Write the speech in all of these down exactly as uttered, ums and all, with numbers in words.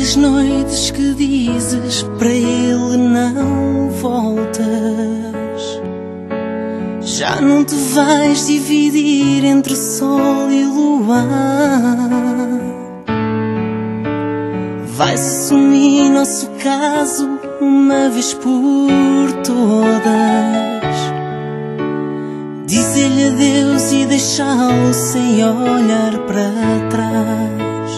tantas noites que dizes para ele não voltas. Já não te vais dividir entre sol e luar. Vais assumir nosso caso uma vez por todas. Dizer-lhe adeus e deixá-lo sem olhar para trás.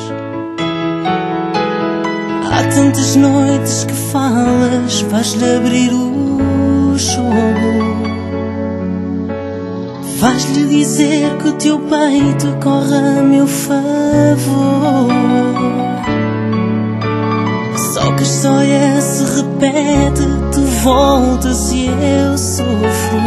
Há tantas noites que falas, vais-lhe abrir o jogo. Vais-lhe dizer que o teu peito corre a meu favor. Só que a história se repete, tu voltas e eu sofro.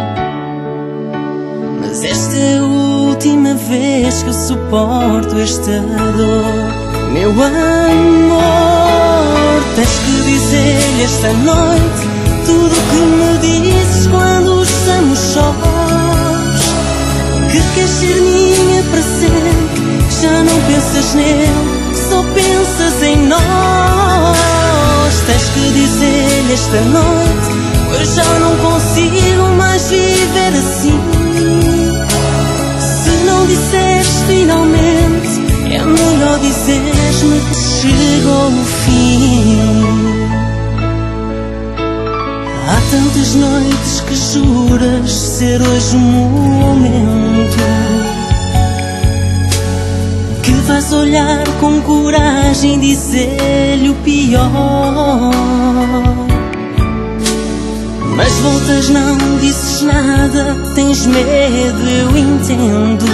Mas esta é a última vez que eu suporto esta dor. Meu amor, tens que dizer-lhe esta noite tudo o que me dizes quando estamos sós. Que queres ser minha para sempre, que já não pensas nele, só pensas em nós. Tens que dizer-lhe esta noite, pois já não consigo mais viver assim. Se não disseres finalmente, é melhor dizeres-me que chegou o fim. Há tantas noites que juras ser hoje o momento, que vais olhar com coragem e dizer-lhe o pior. Mas voltas, não dizes nada, tens medo, eu entendo.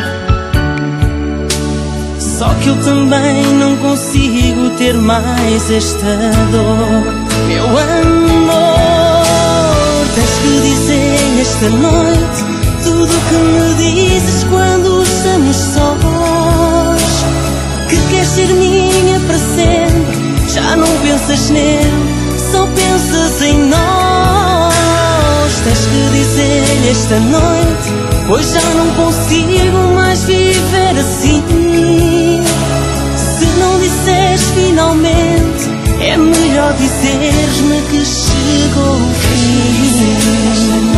Só que eu também não consigo ter mais esta dor. Meu amor, tens que dizer esta noite tudo o que me dizes quando estamos sós. Que queres ser minha para sempre, já não pensas nele, só pensas em nós. Tens que dizer esta noite, pois já não consigo mais viver assim. Se não disseres finalmente, é melhor dizeres-me que chegou o fim.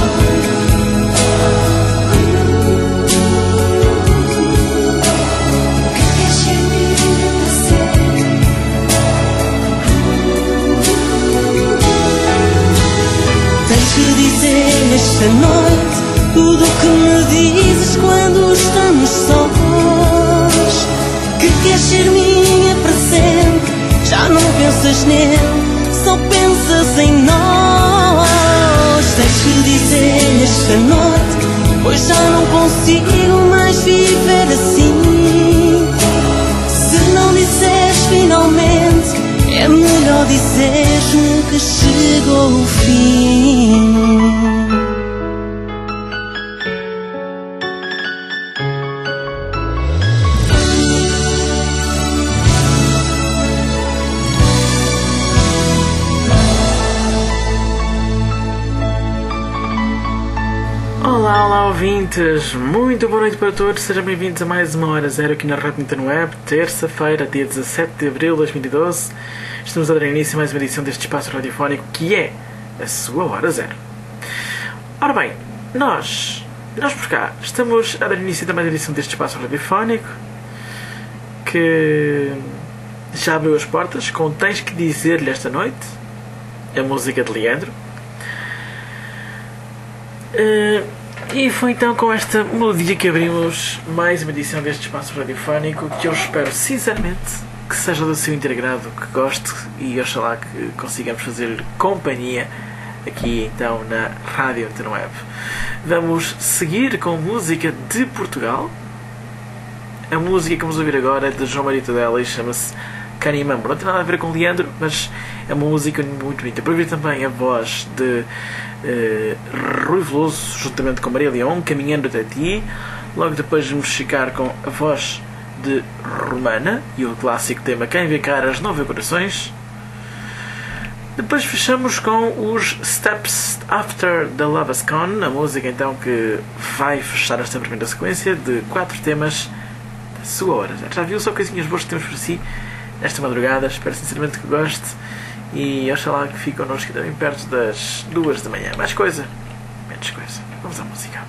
Tens que dizer esta noite tudo o que me dizes quando estamos sós. Que queres ser minha para sempre, já não pensas nele, só pensas em nós. Tens que dizer esta noite, pois já não consigo mais viver assim. Se não disseres finalmente, é melhor dizeres-me que chegou o fim. Olá, olá ouvintes, muito boa noite para todos, sejam bem-vindos a mais uma Hora Zero aqui na Rádio Newton Web, terça-feira, dia dezassete de abril de dois mil e doze. Estamos a dar início a mais uma edição deste espaço radiofónico que é a sua Hora Zero. Ora bem, nós, nós por cá, estamos a dar início a mais uma edição deste espaço radiofónico que já abriu as portas com Tens que Dizer-lhe Esta Noite, a música de Leandro. Uh, e foi então com esta melodia que abrimos mais uma edição deste espaço radiofónico que eu espero sinceramente que seja do seu integrado, que goste e oxalá que consigamos fazer companhia aqui então na Rádio Newton Web. Vamos seguir com música de Portugal. A música que vamos ouvir agora é de João Maria Tudela e chama-se Canimambro. Não tem nada a ver com Leandro, mas é uma música muito bonita. Para ouvir também a voz de Uh, Rui Veloso juntamente com Maria Leão, Caminhando Até Ti. Logo depois vamos ficar com a voz de Romana e o clássico tema Quem Vê Caras Não Vê Corações. Depois fechamos com os Steps After the Love Has Gone, a música então que vai fechar esta primeira sequência de quatro temas da sua hora. Já viu só coisinhas boas que temos para si esta madrugada. Espero sinceramente que goste e oxalá que fique connosco também perto das duas da manhã. Mais coisa, menos coisa. Vamos à música.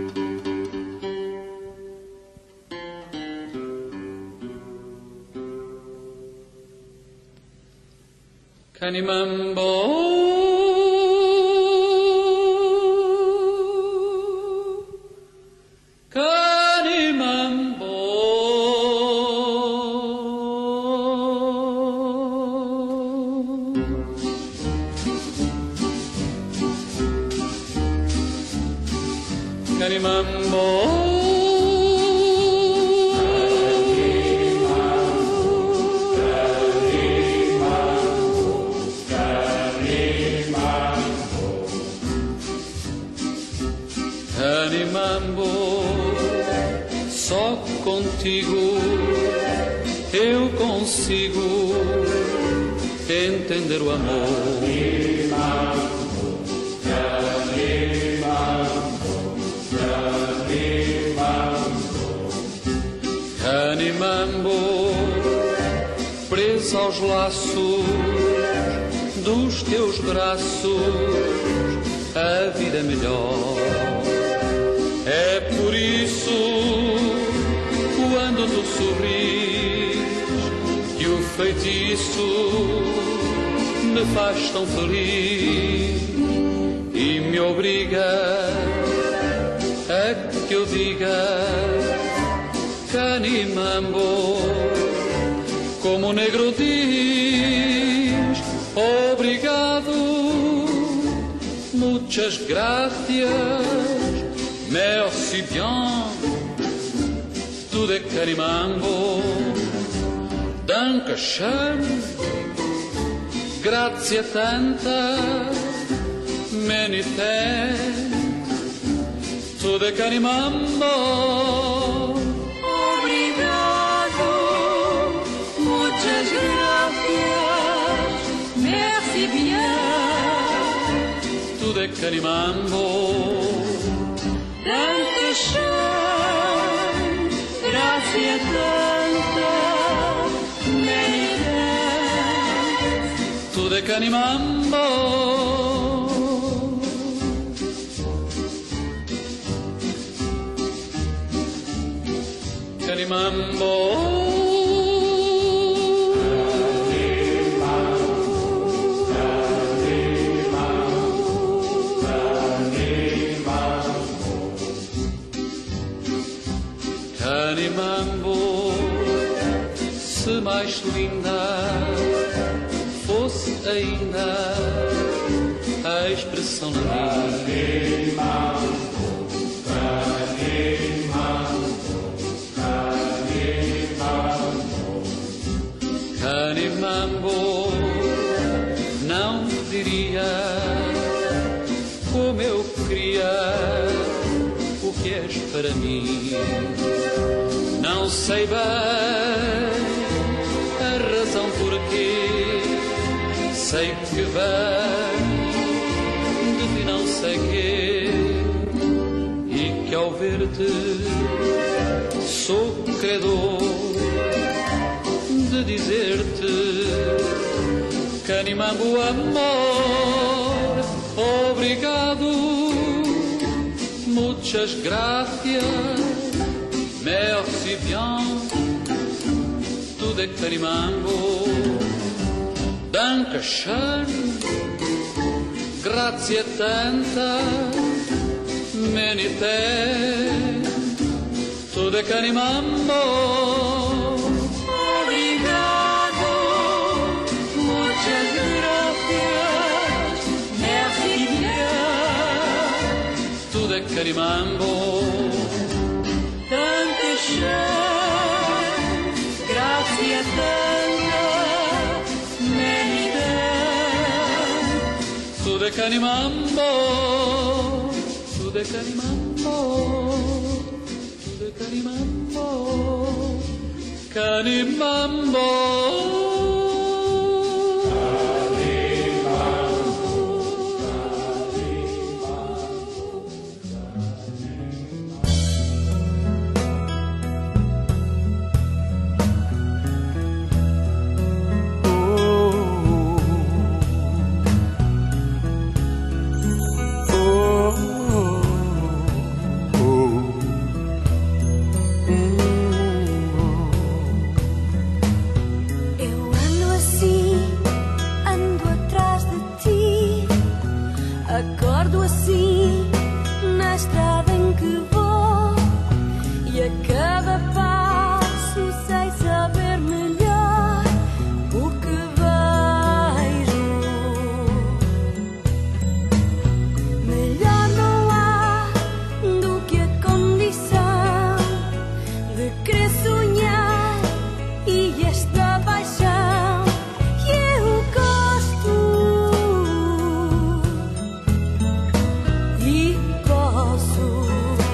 Canimambo, Canimambo, Canimambo. Canimambo, só contigo eu consigo entender o amor. Canimambo, Canimambo, Canimambo, preso aos laços dos teus braços, a vida é melhor. É por isso, quando tu sorris, que o feitiço me faz tão feliz e me obriga a que eu diga Canimambo, como o negro diz, obrigado, muchas gracias. Merci bien, tudo é Canimambo. Dankeschön, grazie tanta, many thanks, tudo é Canimambo. Obrigado, muchas gracias, merci bien, tudo é Canimambo. Dankeschön, grazie tanta, many thanks, tudo é Canimambo. Canimambo. Canimambo, se mais linda fosse ainda a expressão na Canimambo, Canimambo, Canimambo, não diria como eu queria o que és para mim. Não sei bem a razão porquê, sei que vem de ti não sei quê, e que ao ver-te sou credor de dizer-te Canimambo, amor, obrigado, muchas gracias. Merci bien, tudo é Canimambo. Dankeschön, grazie tanta, many thanks, tudo é Canimambo. obrigado, muchas gracias, merci bien, tudo é Canimambo. Dankeschön, grazie tanta, many thanks, Tudo é Canimambo, tudo é Canimambo, tudo é Canimambo, Canimambo. Eu ando assim, ando atrás de ti, acordo assim na estrada em que vou, e a cada passo sei saber melhor o que vejo. Melhor não há do que a condição de querer sonhar e esta paixão que eu gosto e posso.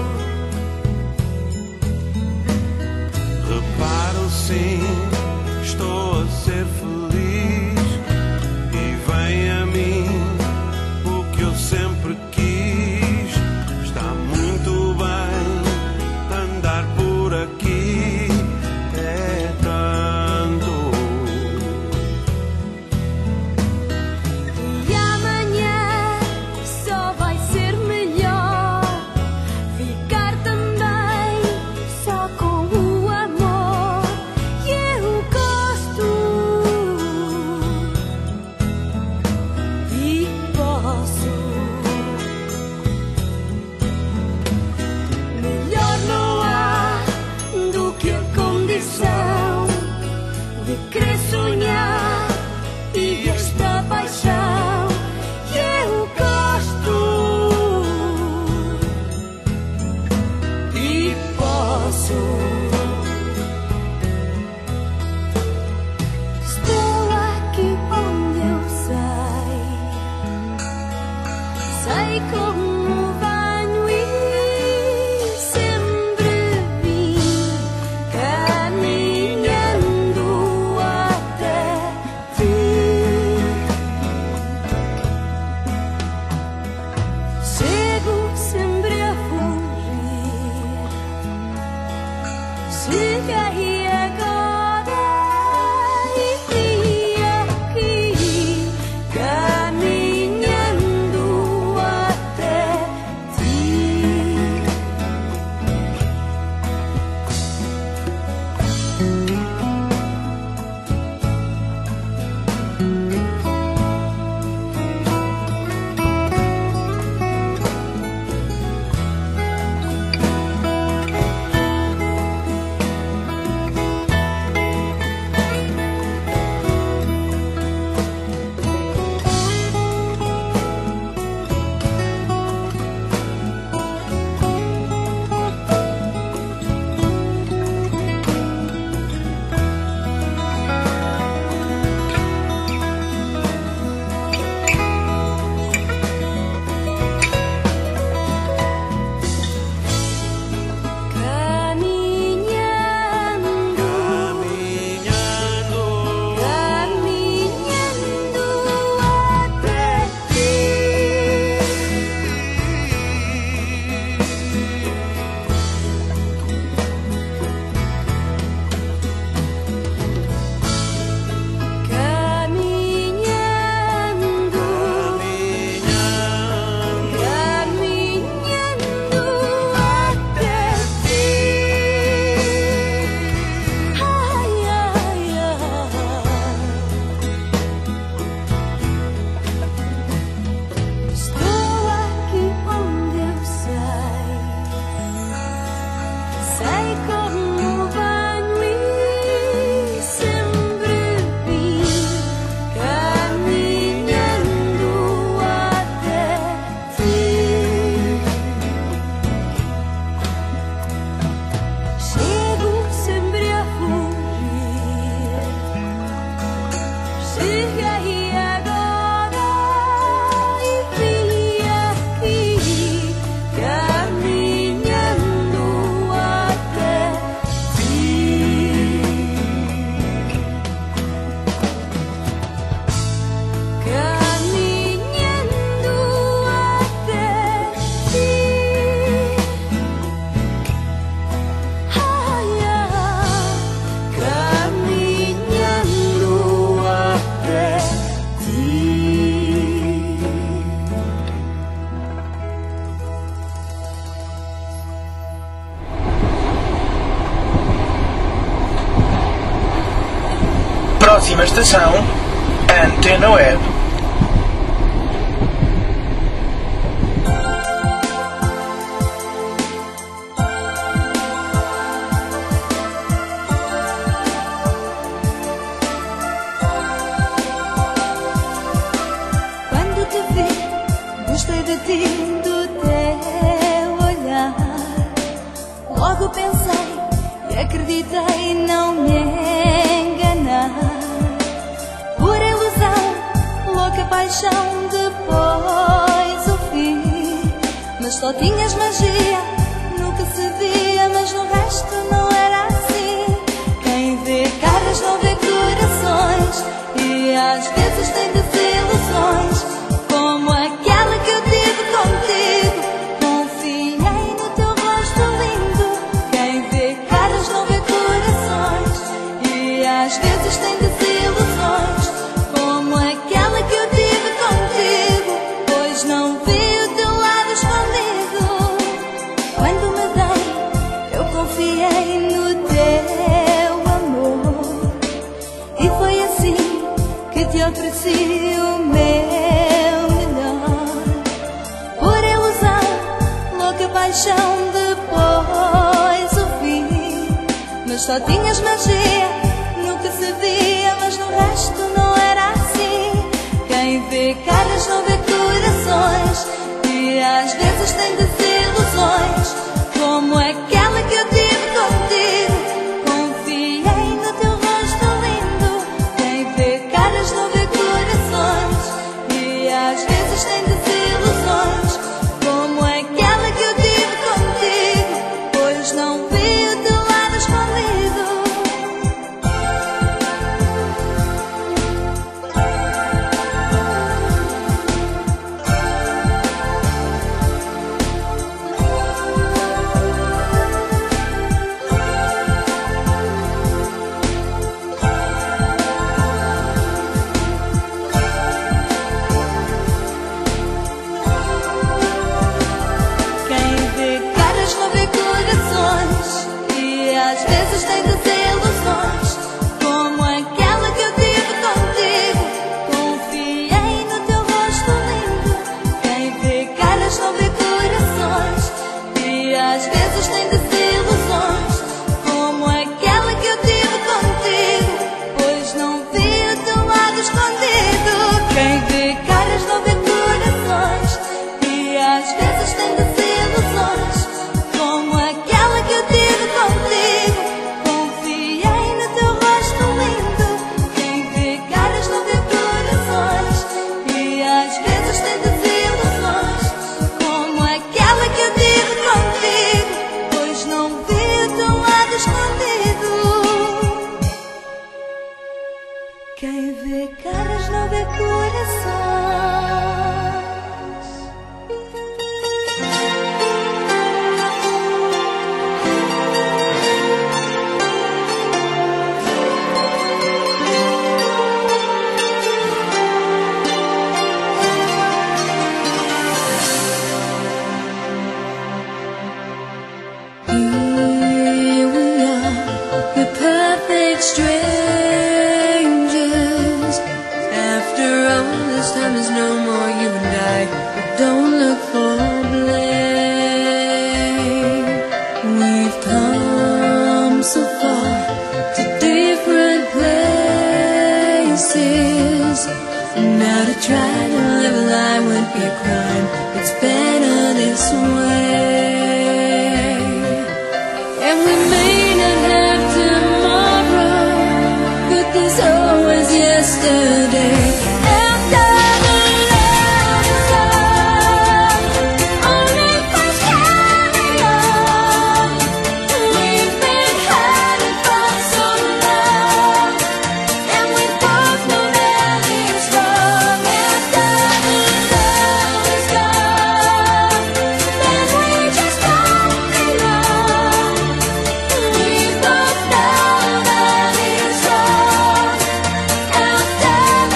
Reparo sim, estou a ser feliz e vem a mim o que eu sempre quis. Está muito bem andar por aqui, é tanto. E amanhã só vai ser melhor ficar também só com o amor que eu gosto e posso. Melhor não há do que a condição de querer sonhar e esta paixão que eu gosto e posso. Estou aqui onde eu sei, sei como venho e sempre vim caminhando até ti. Chego sempre a fugir, cheguei agora e vim aqui caminhando até ti. Próxima estação, Antena Web. Quando te vi, gostei de ti, do teu olhar. Logo pensei e acreditei não me enganar. Por ilusão, louca paixão, depois o fim. Mas só tinhas magia no que se via, mas no resto não era assim. Quem vê caras não vê corações, e às vezes tem desilusões, como aquela que eu tive contigo. Confiei no teu rosto lindo. Quem vê caras não vê corações, e às vezes tem desilusões, como aquela que eu tive contigo, pois não vi o teu lado escondido. Quando me dei, eu confiei no teu amor, e foi assim que te ofereci o meu melhor. Por ilusão, louca paixão, depois o fim. Mas só tinhas magia no que se via, mas no resto não era assim. Quem vê caras não vê corações, e às vezes tem desilusões, como aquela que eu tive contigo. Confiei no teu rosto lindo. Quem vê caras não vê corações, e às vezes tem desilusões, como aquela que eu tive contigo, pois não vi o teu lado escondido. Quem vê caras não vê corações, e às vezes tem desilusões, como aquela que eu tive contigo. Confiei no teu rosto lindo. Quem vê caras não vê corações, e às vezes tem desilusões, como aquela que eu tive contigo, pois não vi o teu lado escondido. Quem vê caras não vê corações, e às vezes tem desilusões, como aquela que eu tive contigo. Confiei no teu rosto lindo. Quem vê caras não vê corações, e às vezes tem desilusões, como aquela que eu tive contigo, pois não vi o teu lado escondido. Quem vê caras não vê corações. Here we are, the perfect strangers. After all this time, there's no more you and I. But don't look for blame. We've come so far to different places. Now to try to live a lie would be a crime. It's better this way. And we may not have tomorrow, but there's always yesterday. After the love is gone, only flash carry on. We've been hiding for so long, and we both know that it's wrong. After the love is gone, then we just don't belong. We both know that it's wrong. After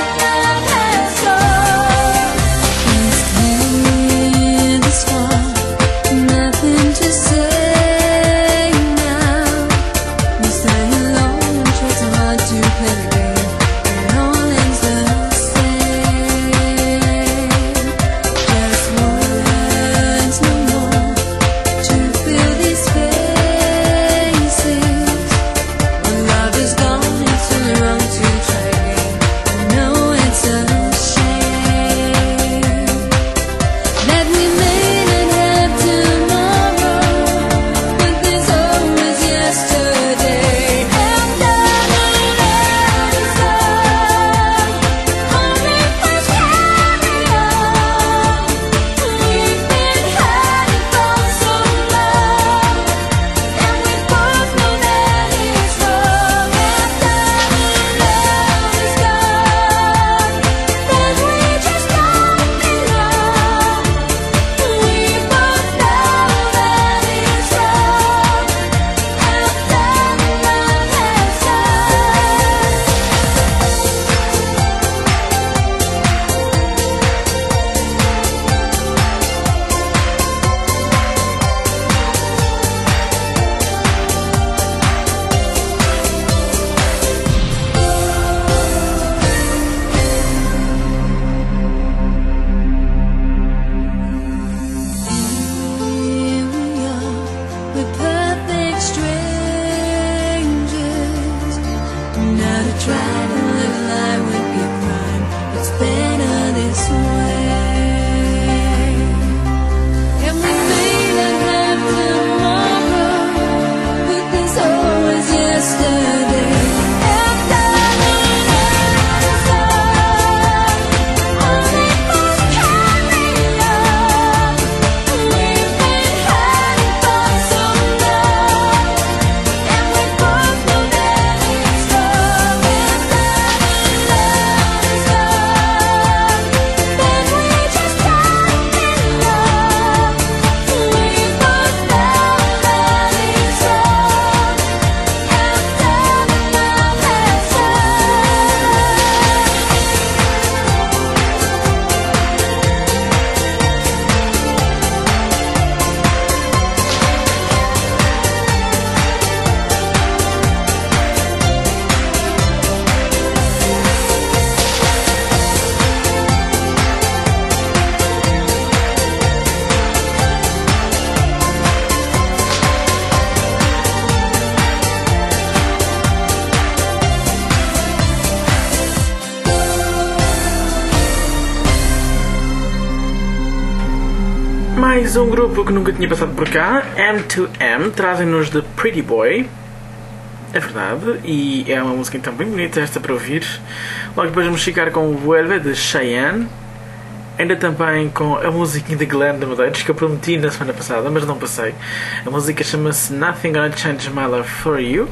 Mais um grupo que nunca tinha passado por cá, M two M, trazem-nos The Pretty Boy. É verdade, e é uma música então bem bonita esta para ouvir. Logo depois vamos ficar com o Vuelve de Cheyenne. Ainda também com a musiquinha de Glenn de Medeiros, que eu prometi na semana passada, mas não passei. A música chama-se Nothing Gonna Change My Love For You.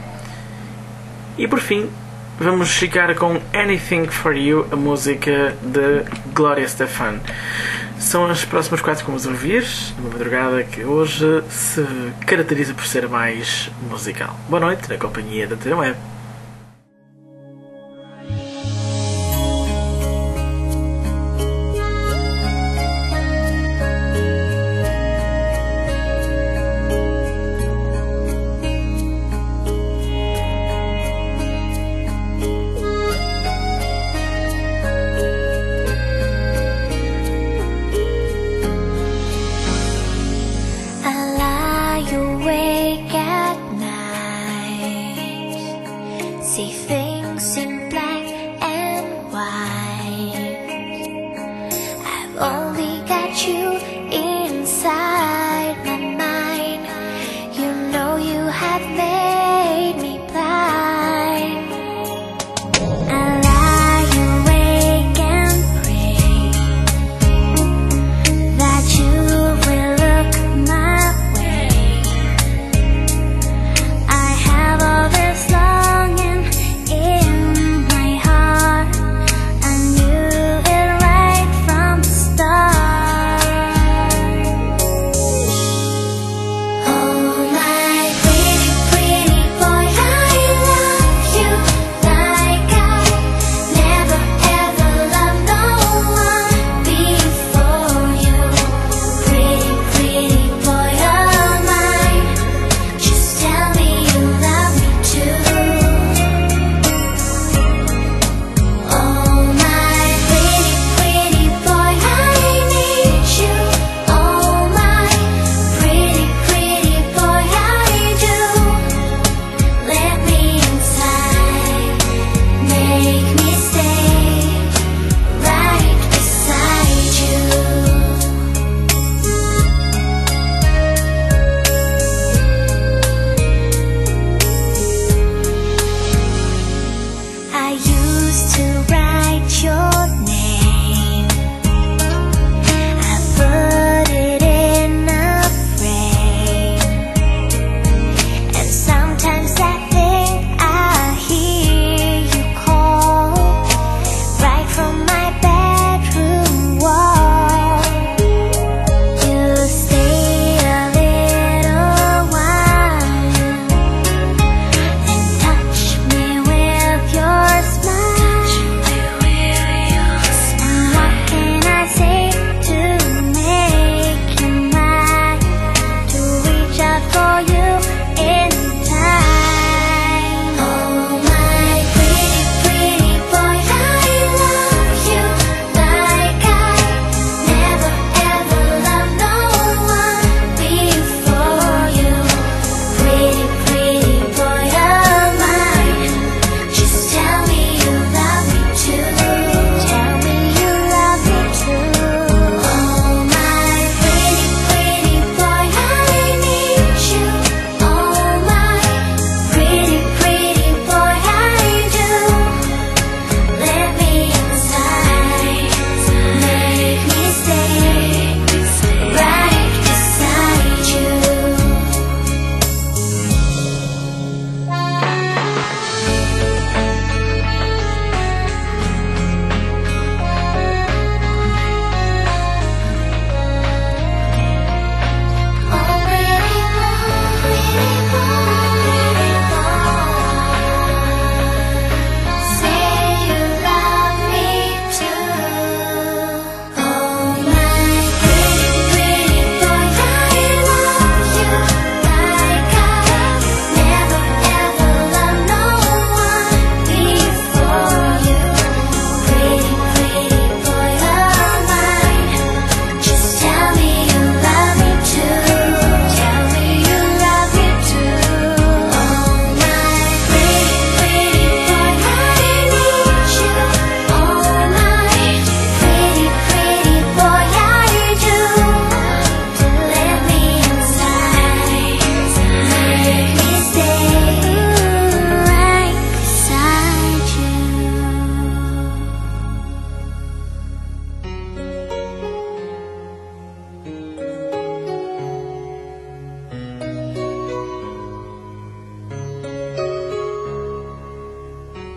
E por fim, vamos ficar com Anything For You, a música de Gloria Estefan. São as próximas quatro que vamos ouvir, numa madrugada que hoje se caracteriza por ser mais musical. Boa noite, na companhia da Antena Web. Start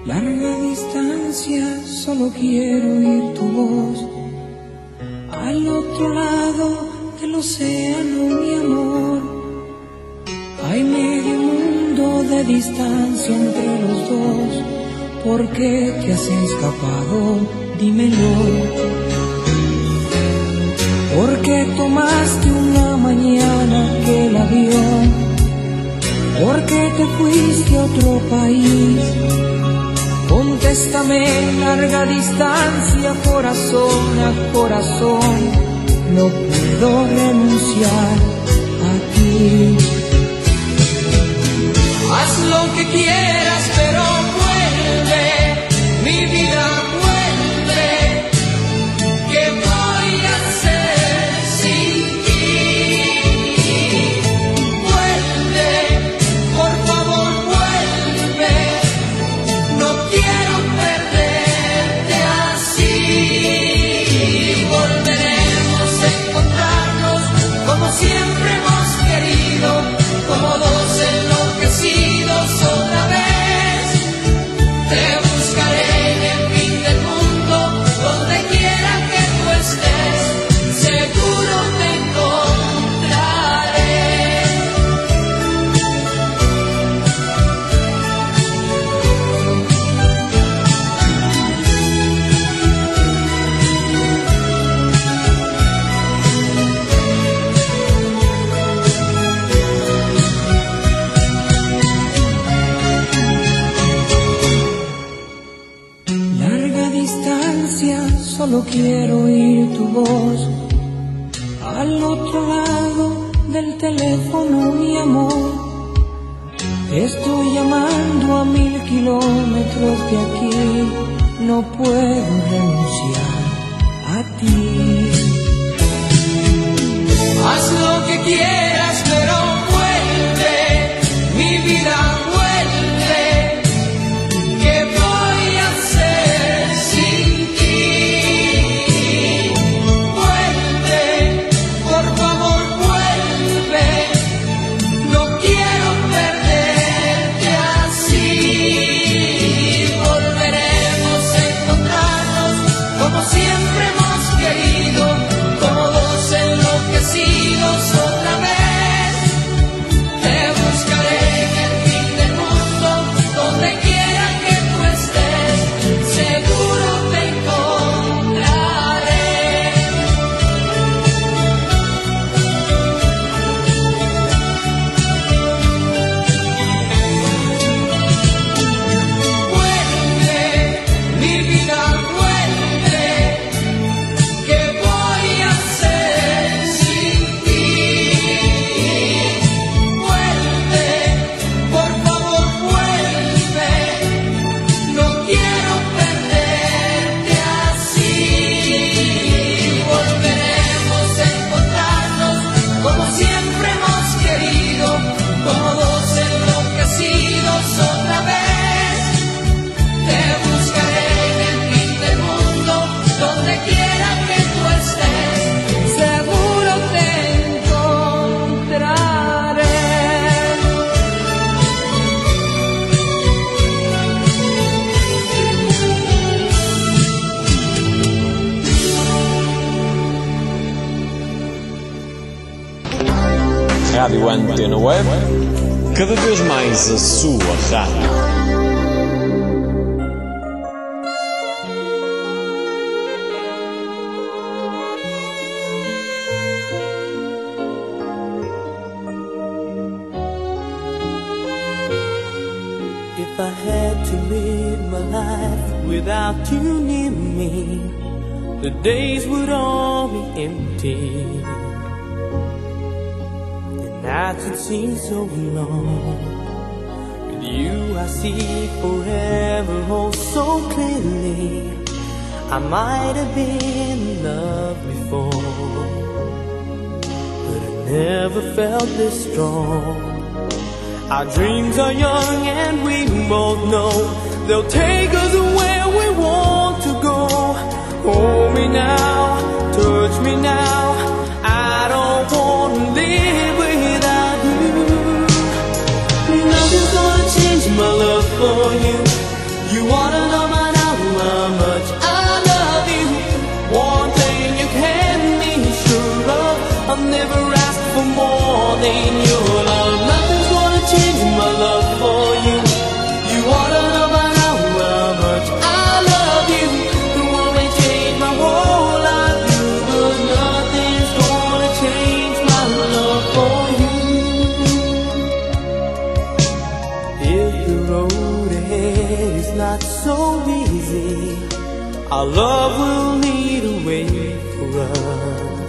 Larga distancia, solo quiero oír tu voz. Al otro lado del océano, mi amor, hay medio mundo de distancia entre los dos. ¿Por qué te has escapado? Dímelo. ¿Por qué tomaste una mañana aquel avión? ¿Por qué te fuiste a otro país? Contéstame, larga distancia, corazón a corazón, no puedo renunciar a ti. Haz lo que quieras, pero vuelve, mi vida vuelve. ¿Qué voy a hacer sin ti? Vuelve, por favor vuelve. No quiero perderte así. Volveremos a encontrarnos como siempre hemos querido, como dos enloquecidos otra vez. Te buscaré en el fin del mundo, donde quiera que tú estés, seguro te encontraré. Larga distancia, solo quiero oír tu voz. Al otro lado del teléfono, mi amor, te estoy llamando a mil kilómetros de aquí. No puedo renunciar a ti. Haz lo que quieras, pero vuelve, mi vida vuelve. ¿Qué voy a hacer sin ti? Vuelve, por favor vuelve. No quiero perderte así. Volveremos a encontrarnos como siempre hemos querido, como dos enloquecidos otra vez. Te buscaré en el fin del mundo, donde quiera que tú estés, seguro te encontraré. Vuelve, mi vida vuelve. ¿Qué voy a hacer sin ti? Vuelve, por favor vuelve. No quiero perderte así. Volveremos a encontrarnos como siempre hemos querido, como dos enloquecidos otra vez. Te buscaré en el fin del mundo, donde quiera que tú estés, seguro te encontraré. Rádio Antena Web, cada vez mais a sua rádio. If I had to live my life without you near me, the days would all be empty. The nights would seem so long. With you I see forever oh so clearly. I might have been in love before, but I never felt this strong. Our dreams are young and we both know they'll take us where we want to go. Hold me now, touch me now, I don't want to live without you. Nothing's gonna change my love for you. You are it is not so easy. Our love will lead a way for us,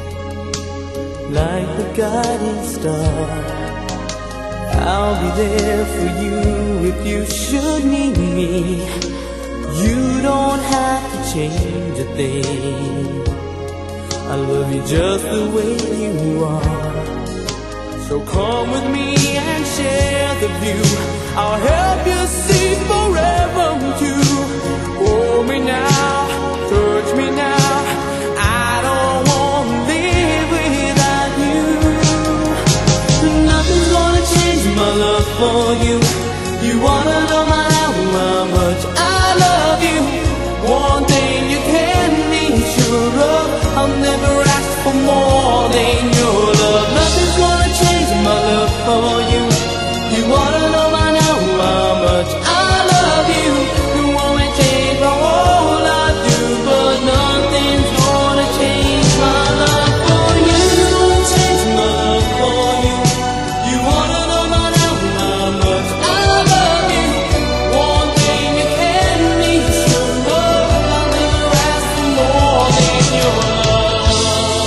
like the guiding star. I'll be there for you if you should need me. You don't have to change a thing. I love you just the way you are. So come with me and share the view. I'll help you see forever too. Hold me now, touch me now. I don't want to live without you. Nothing's gonna change my love for you. You wanna know my how much I love you. One thing you can be sure of, I'll never ask for more than your love. Nothing's gonna change my love for you. You wanna know by now how much I love you. You wanna change my whole life too, but nothing's gonna change my love for you. Change my love for you. You wanna know by now how much I love you. One thing you can be sure of, I'll never ask for more than your love.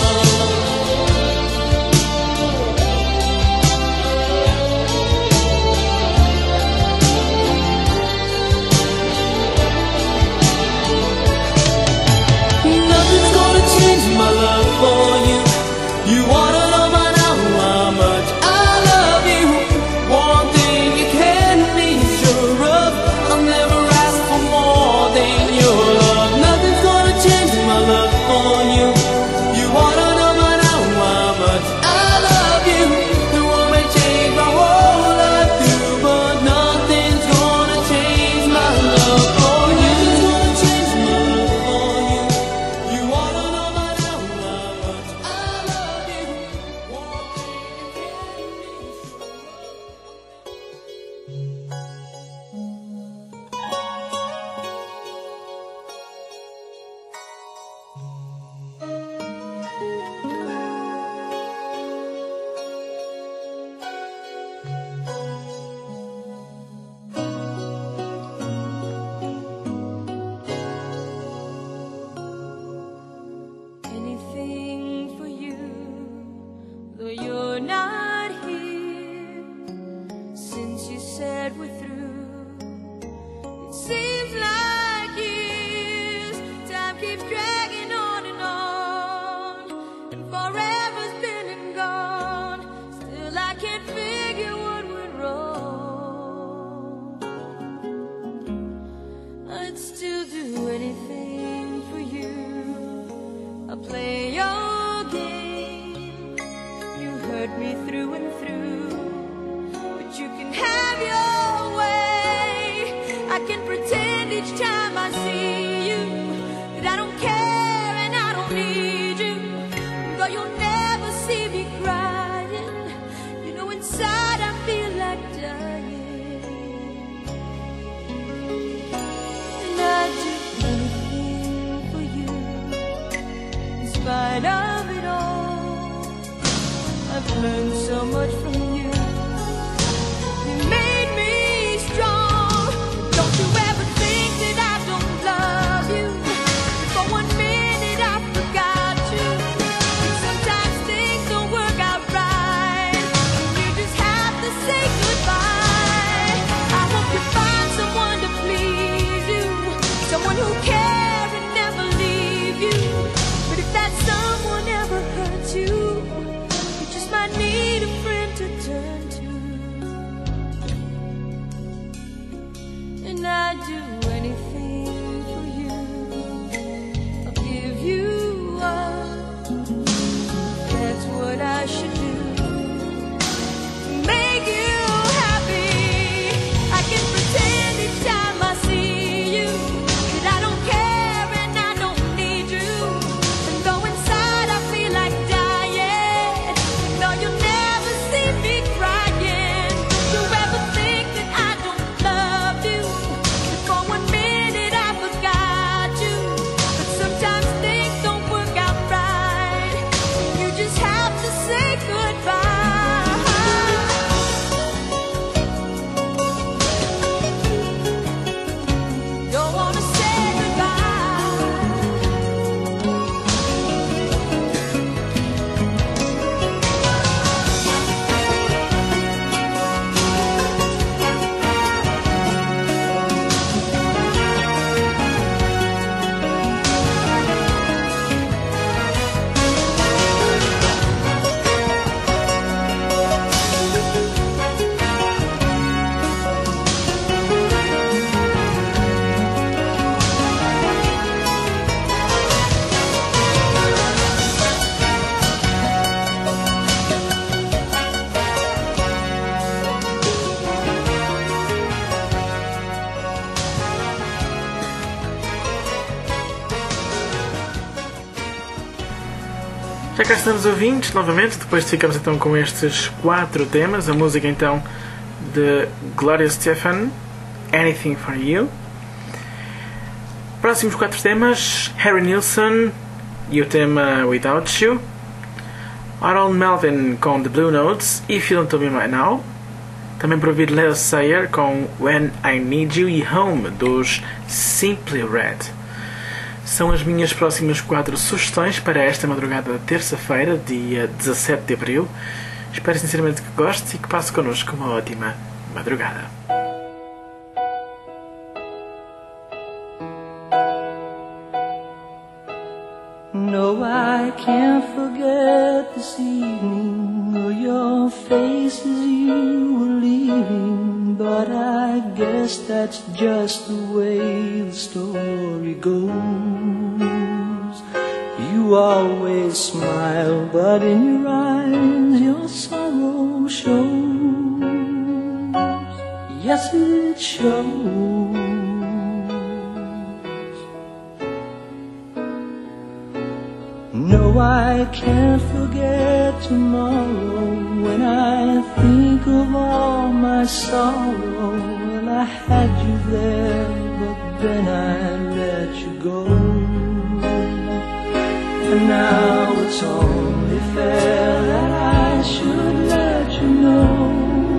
Nothing's gonna change my love for you. You wanna know by now how much I love you. One thing you can be sure of, I'll never ask for more than your love. Nothing's gonna change my love for you. You wanna know by now how much I love you. You wanna change my whole life too, but nothing's gonna change my love for you. Nothing's gonna change my love for you. You wanna know by now how much I love you. One thing you can be sure of. Anything for you, though you're not here. Since you said we're through, it seems like years. Time keeps dragging on and on, and forever's been and gone. Still I can't figure what went wrong. I'd still do anything for you. I play your game. You hurt me through and through, but you can have your way. I can pretend each time I see you that I don't care and I don't need you. Though you'll never see me crying, you know inside I feel like dying. And I'd do anything for you. In spite of it all, I've learned so much from you. You made me strong. Don't you ever think that I don't love you. For one minute I forgot you. Sometimes things don't work out right, and you just have to say goodbye. I hope you find someone to please you, someone who cares and never leave you. But if that someone ever hurts you, you just might need a friend to turn to. And I'd do anything for you. I'll give you up. That's what I should do to make you happy. I can pretend each time I see you that I don't care and I don't need you. And though inside I feel like dying, no, you'll never see me crying. Don't you ever think that I don't love you. For one Já cá estamos ouvintes novamente, depois ficamos então com estes quatro temas. A música então de Gloria Estefan, Anything for You. Próximos quatro temas: Harry Nilsson e o tema Without You, Harold Melvin com The Blue Notes, If You Don't Tell Me Right Now. Também para ouvir Leo Sayer com When I Need You e Home dos Simply Red. São as minhas próximas quatro sugestões para esta madrugada de terça-feira, dia dezassete de abril. Espero sinceramente que goste e que passe connosco uma ótima madrugada. No, I can't forget this evening or your face as you were leaving, but I guess that's just the way the story goes. You always smile, but in your eyes your sorrow shows. Yes, it shows. No, I can't forget tomorrow when I think of all my sorrow. Well, I had you there, but then I let you go. And now it's only fair that I should let you know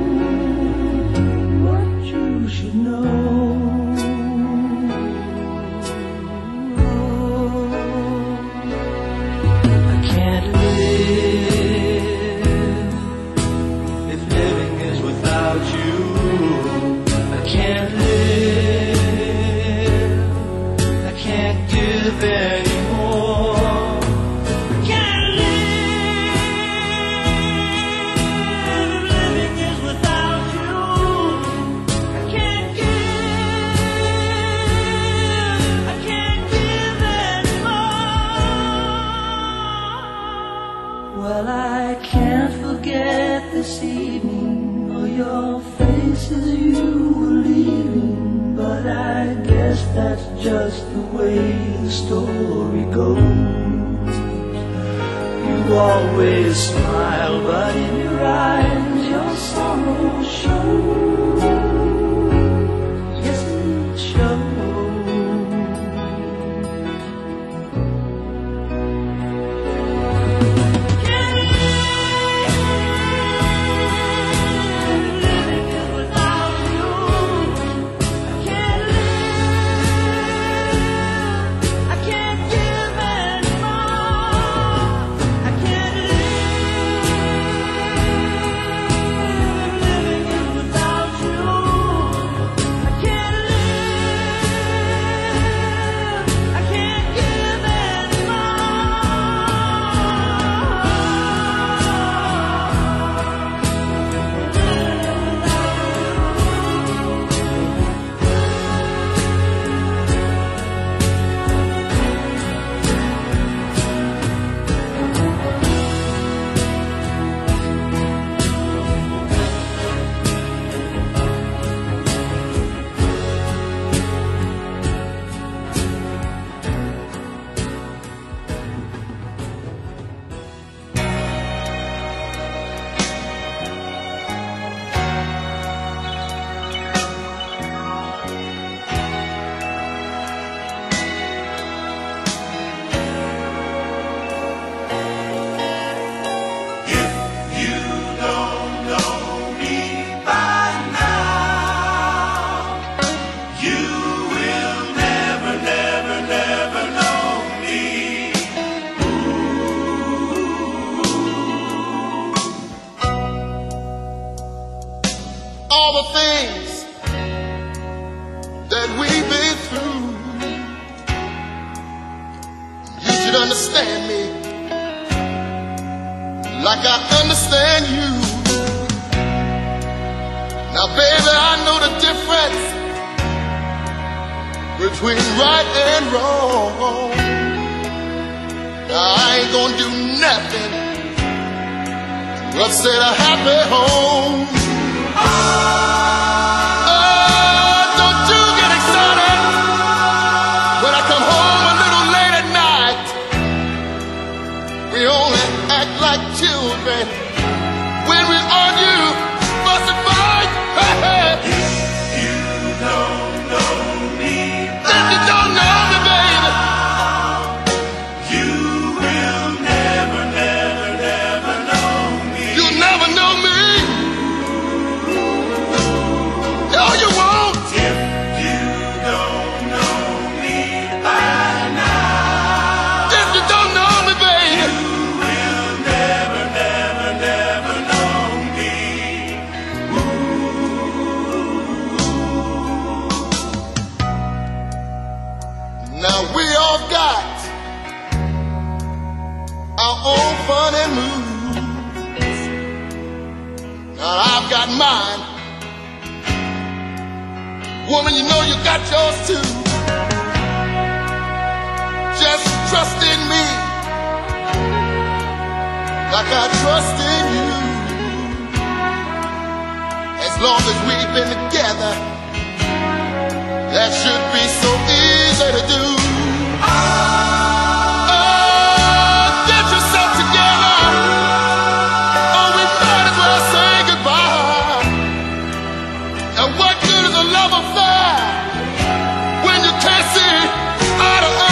what you should know. That's just the way the story goes. You always smile, but in your eyes your sorrow shows. Yes, it shows. We only funny moves. Now I've got mine. Woman, you know you got yours too. Just trust in me like I trust in you. As long as we've been together, that should be so easy to do. Oh, get yourself together. Oh, we might as well say goodbye. And what good is a love affair when you can't see eye to eye?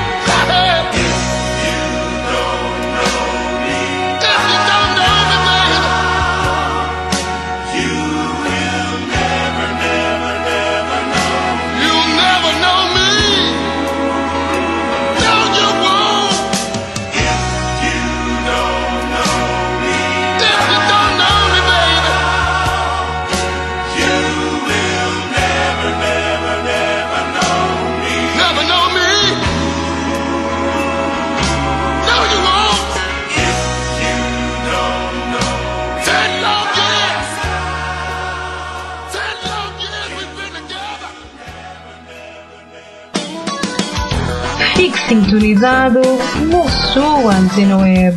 Sintonizado no sua antena web.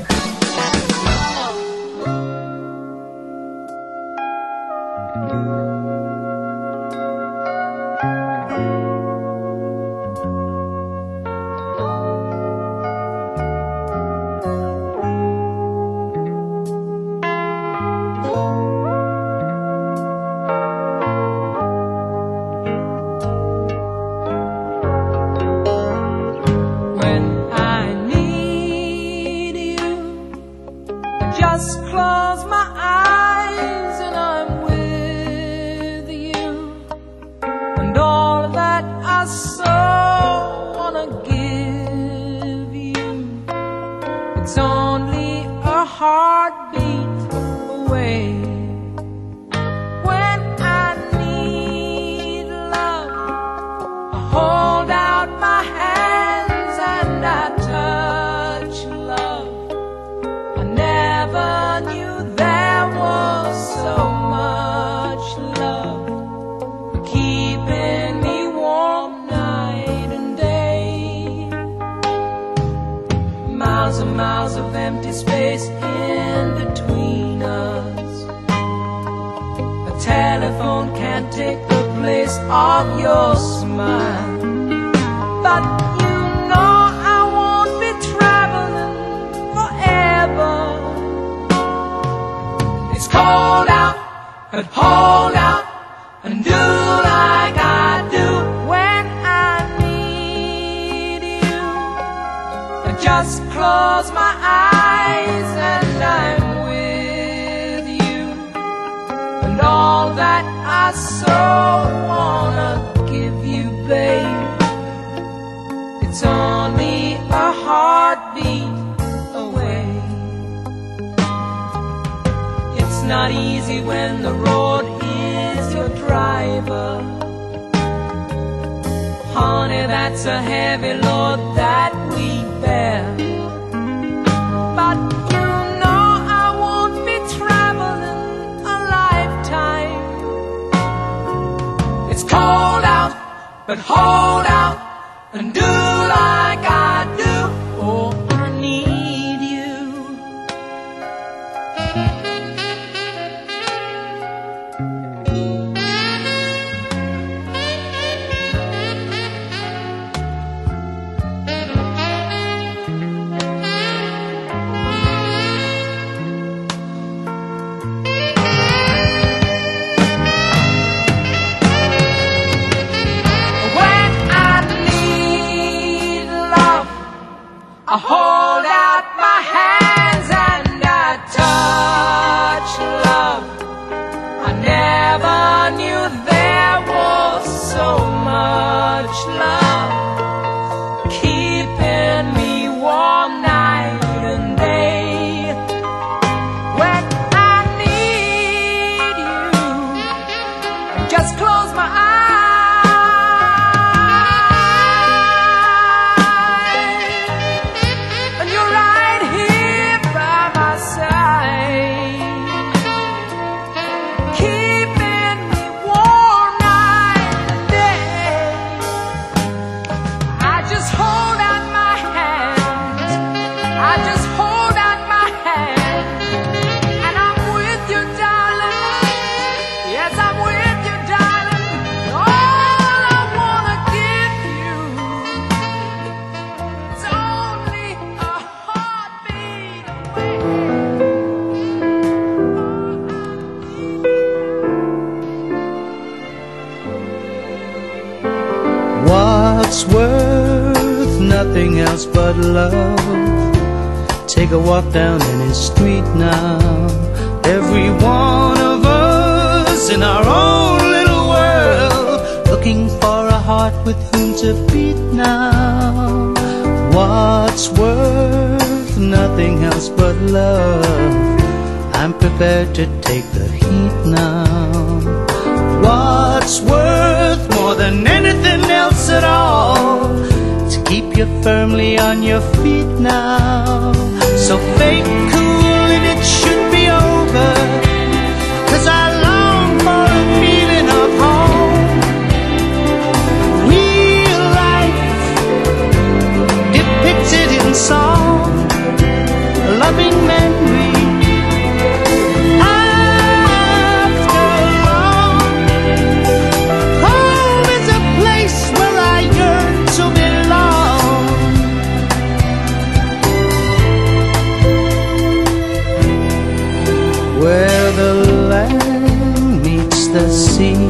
What's worth nothing else but love? Take a walk down any street now. Every one of us in our own little world, looking for a heart with whom to beat now. What's worth nothing else but love? I'm prepared to take the heat now. What's worth more than anything else at all? To keep you firmly on your feet now. So fake cool and it should be over, 'cause I long for a feeling of home. Real life depicted in song, a loving memory. Where the land meets the sea,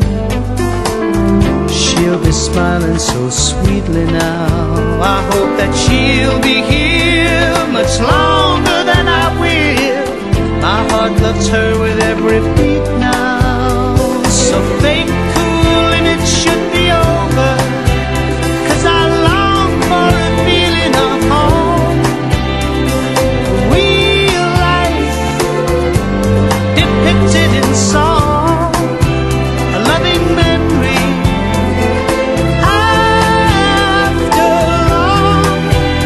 she'll be smiling so sweetly now. I hope that she'll be here much longer than I will. My heart loves her with every beat now. So fake cool and it should be over, 'cause I long for a feeling of home. Real life depicted in song, a loving memory. After long,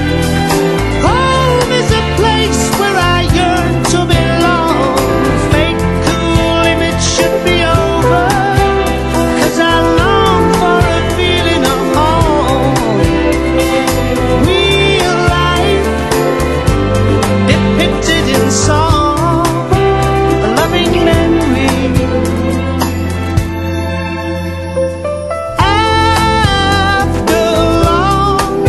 home is a place where I yearn to belong. Fake cool and it should be over, 'cause I long for a feeling of home. Real life depicted in song, a loving memory. After long,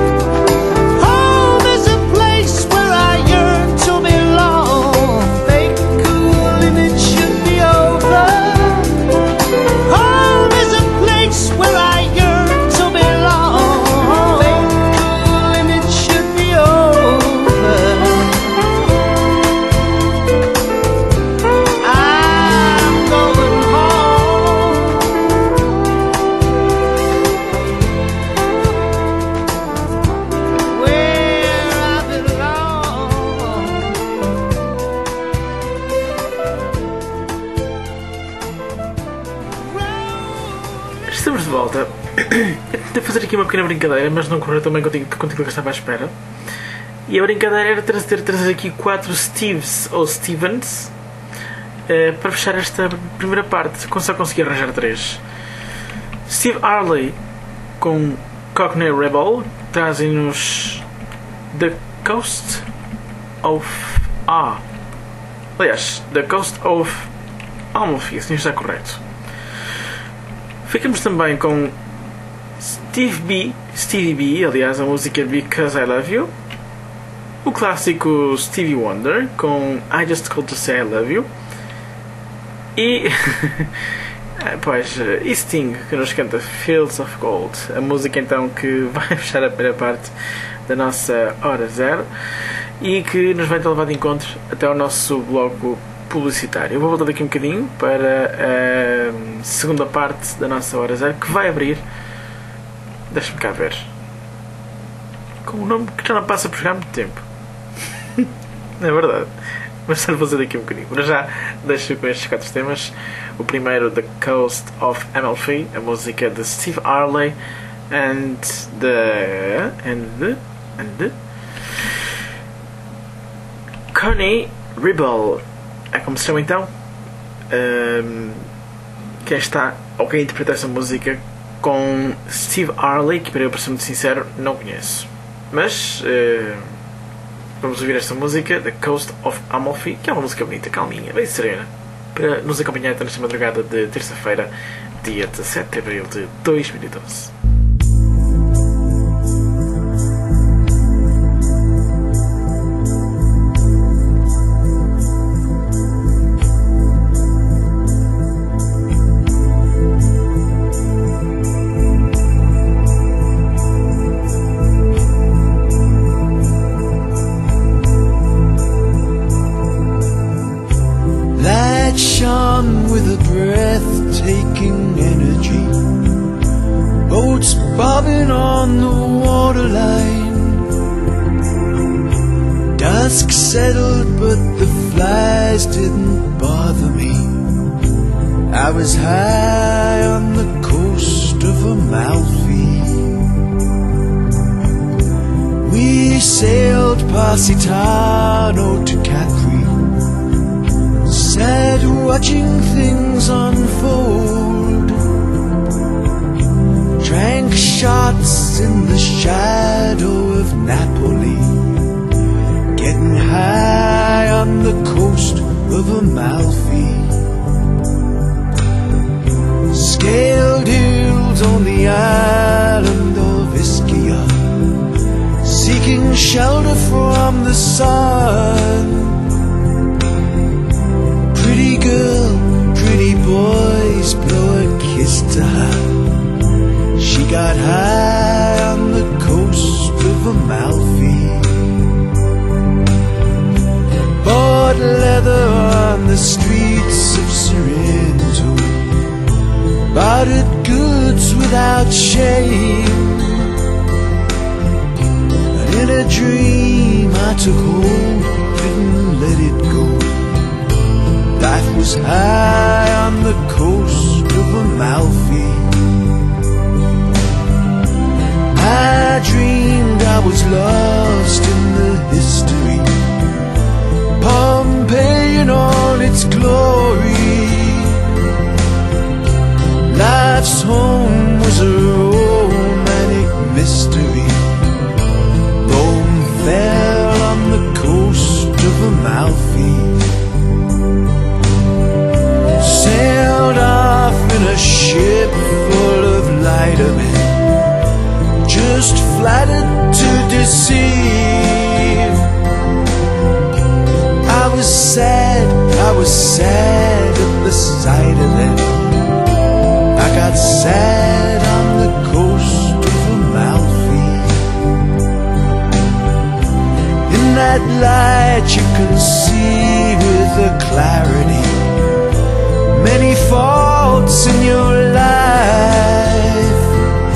home is a place where I yearn to belong. Fake cool and it should be over. Home is a place where I yearn to belong. Fake cool and it should be over. I'm going home, where I belong. Estamos de volta. Eu tentei fazer aqui uma pequena brincadeira, mas não correu tão bem contigo, contigo que eu estava à espera. E a brincadeira era trazer, trazer aqui quatro Steves ou Stevens eh, para fechar esta primeira parte. Só consegui arranjar três. Steve Harley com Cockney Rebel trazem-nos The Coast of Ah. Aliás, The Coast of Amalfi, se não está correto. Ficamos também com Steve B, Stevie B, aliás, a música Because I Love You. O clássico Stevie Wonder com I Just Called to Say I Love You. E pois, e Sting, que nos canta Fields of Gold, a música então que vai fechar a primeira parte da nossa Hora Zero e que nos vai ter levado de encontro até ao nosso bloco publicitário. Eu vou voltar daqui um bocadinho para a segunda parte da nossa Hora Zero, que vai abrir, deixa-me cá ver, com um nome que já não passa por já há muito tempo. É verdade, mas só vou fazer daqui um bocadinho. Para já deixo com estes quatro temas. O primeiro, The Coast of Amalfi, a música de Steve Harley and the and the and the Cockney Rebel. É como se chama então? Um, quem está ou quem interpreta essa música com Steve Harley, que para eu, para ser muito sincero, não conheço. Mas uh, vamos ouvir esta música, The Coast of Amalfi, que é uma música bonita, calminha, bem serena, para nos acompanhar até nesta madrugada de terça-feira, dia dezassete de abril de dois mil e doze. playing on the waterline. Dusk settled, but the flies didn't bother me. I was high on the coast of Amalfi. We sailed past Itano to Capri, sat watching things unfold, drank shots in the shadow of Napoli, getting high on the coast of Amalfi. Scaled hills on the island of Ischia, seeking shelter from the sun. Pretty girl, pretty boys, blow a kiss to her. She got high on the coast of Amalfi. Bought leather on the streets of Sorrento, bartered goods without shame. But in a dream I took hold, didn't let it go. Life was high on the coast of Amalfi. I dreamed I was lost in the history, Pompeii in all its glory. Life's home was a romantic mystery. Rome fell on the coast of Amalfi. Sailed off in a ship full of lightermen, just flattered to deceive. I was sad, I was sad at the sight of them. I got sad on the coast of Amalfi. In that light you can see with a clarity many faults in your life.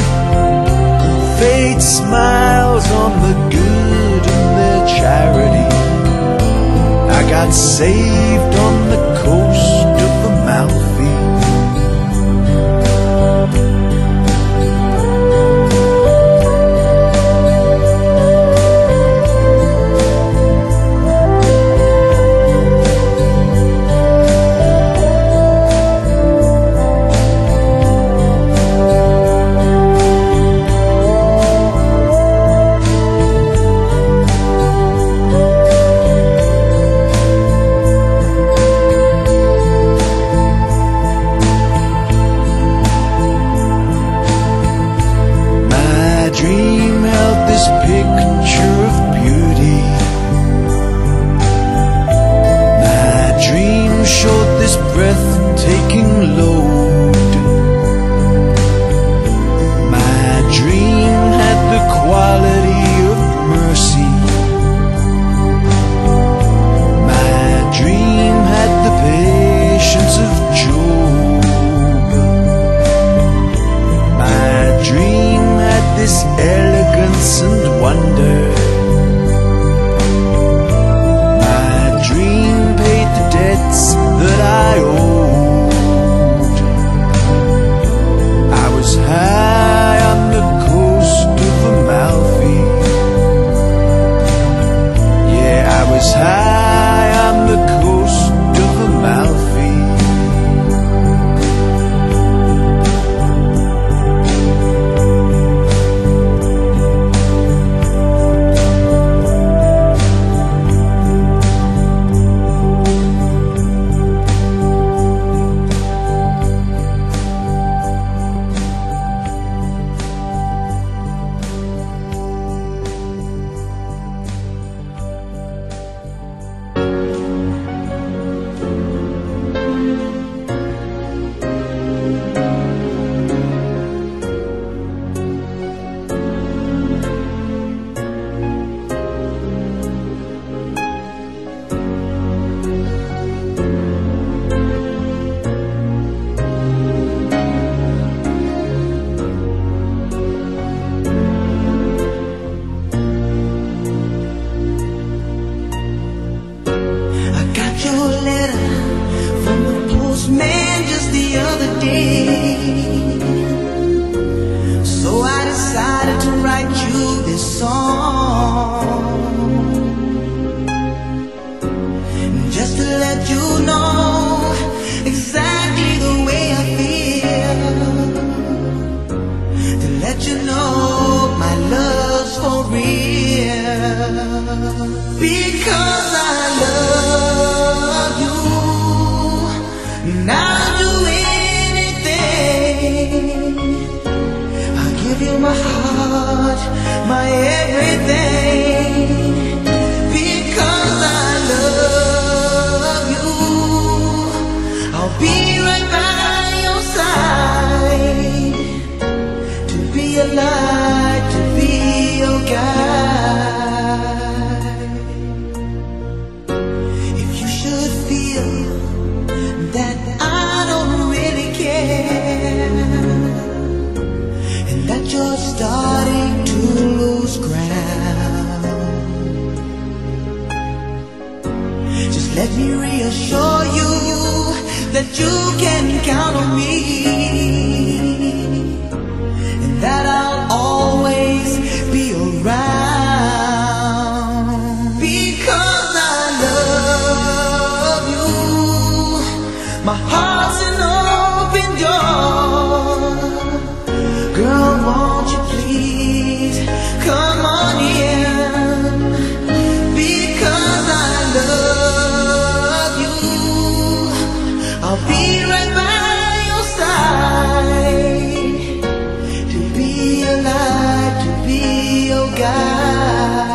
Fate smiles on the good and their charity. I got saved on the coast of Amalfi. Because I love you, and I'll do anything. I'll give you my heart, my everything. Because I love you, I'll be right by your side, to be a light, to be your guide. If you should feel that I don't really care, and that you're starting to lose ground, just let me reassure you that you can count on me, and that I'll always be around. Because I love you, my heart's an open door. Girl, won't you please come on in? Because I love you, I'll be right by your side, to be a light, to be your guide.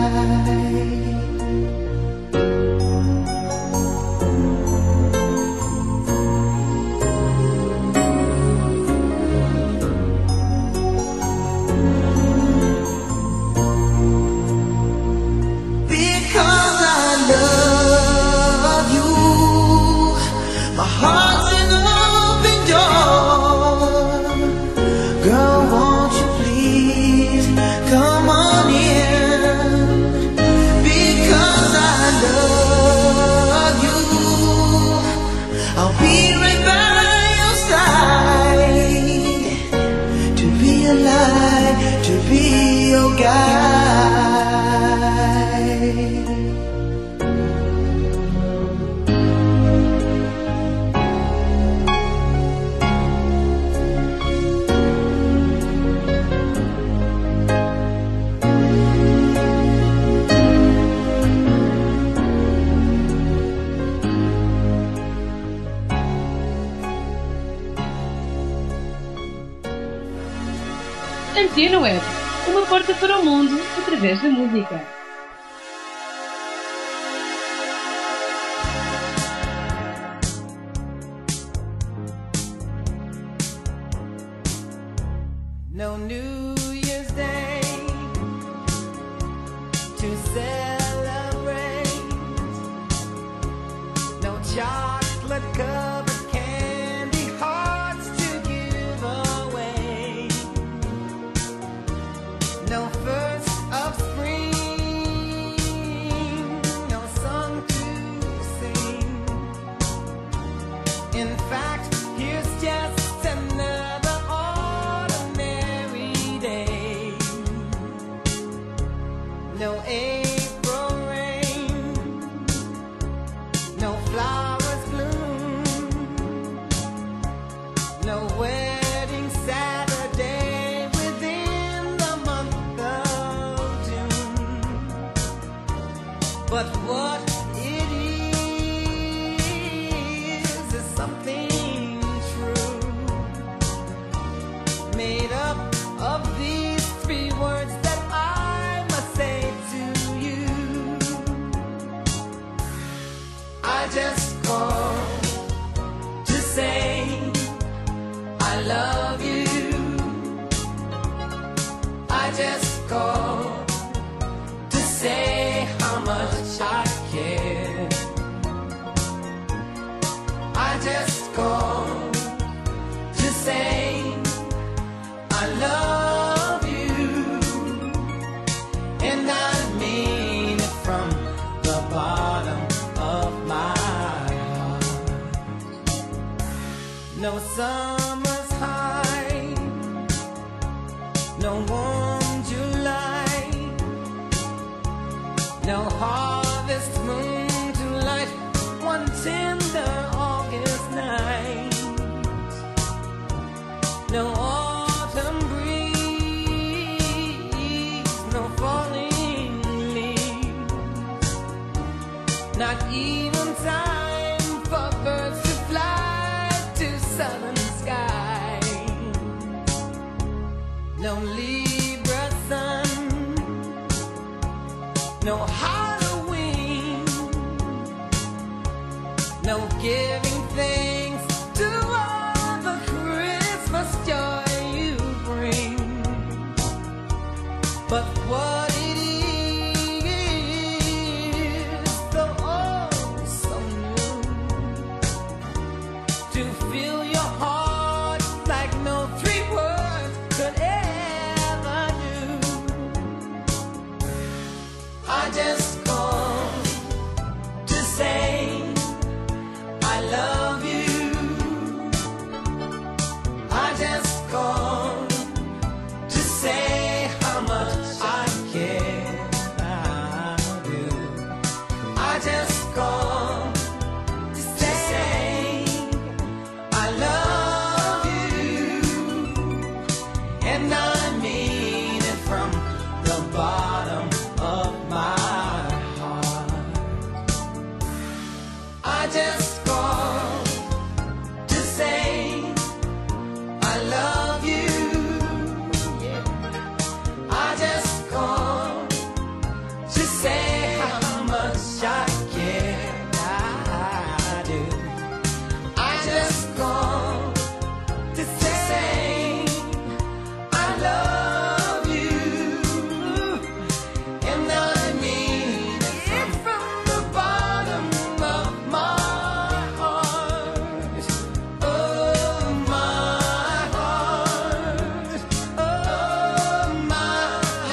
Because I love you, my heart's an open door. Girl, won't you please come on in? Because I love you, I'll be right by your side, to be a light, to be your guide. Antena Web, uma porta para o mundo através da música. No New Year's Day to celebrate, no chocolate covered candy hearts to give away, no first of spring, no song to sing. In fact, here's just another ordinary day. No April rain, no flowers bloom, no wedding Saturday within the month of June. But what it is is something true, made up of these three words that I must say to you. I just called to say I love you. I just called to say how much I care. I just called to say I love you, and I mean it from the bottom of my heart. No summer's high, no warm July, no harvest moon to light one tender August night, no autumn breeze, no falling leaves. not even time for birds to fly to southern sky. No Libra sun, no Halloween, no giving thanks to all the Christmas joy you bring. But what it is, though oh so new, to fill your heart like no three words could ever do. I just called to say I love you. I just called to say how much I care. I do. I just called to say I love you, and I mean it from the bottom of my heart. I just called to say I love you. Yeah. I just called to say how much I care. I do. I just called to say I love you, and I mean it from the bottom of my heart. Oh, my heart. Oh, my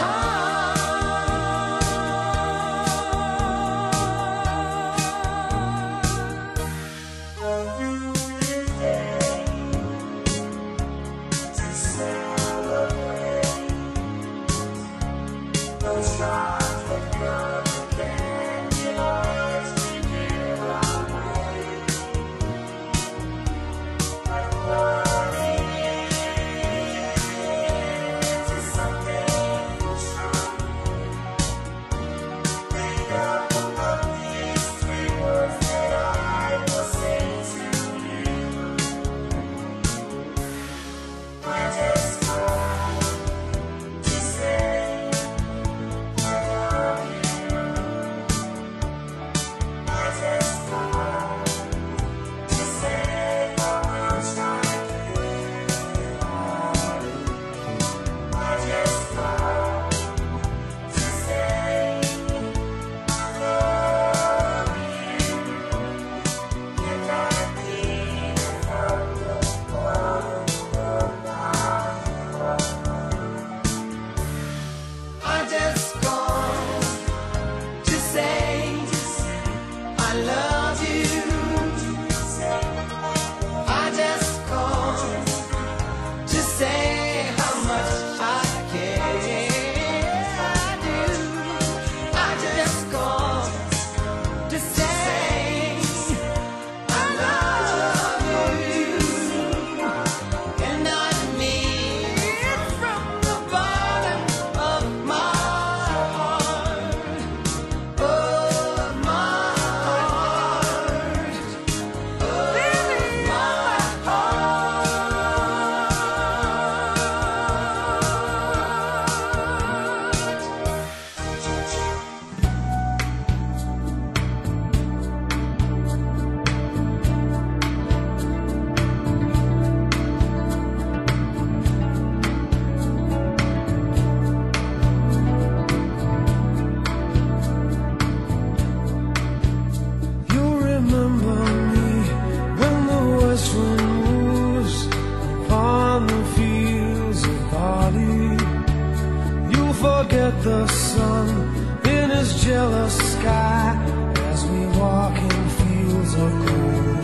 forget the sun in his jealous sky as we walk in fields of gold.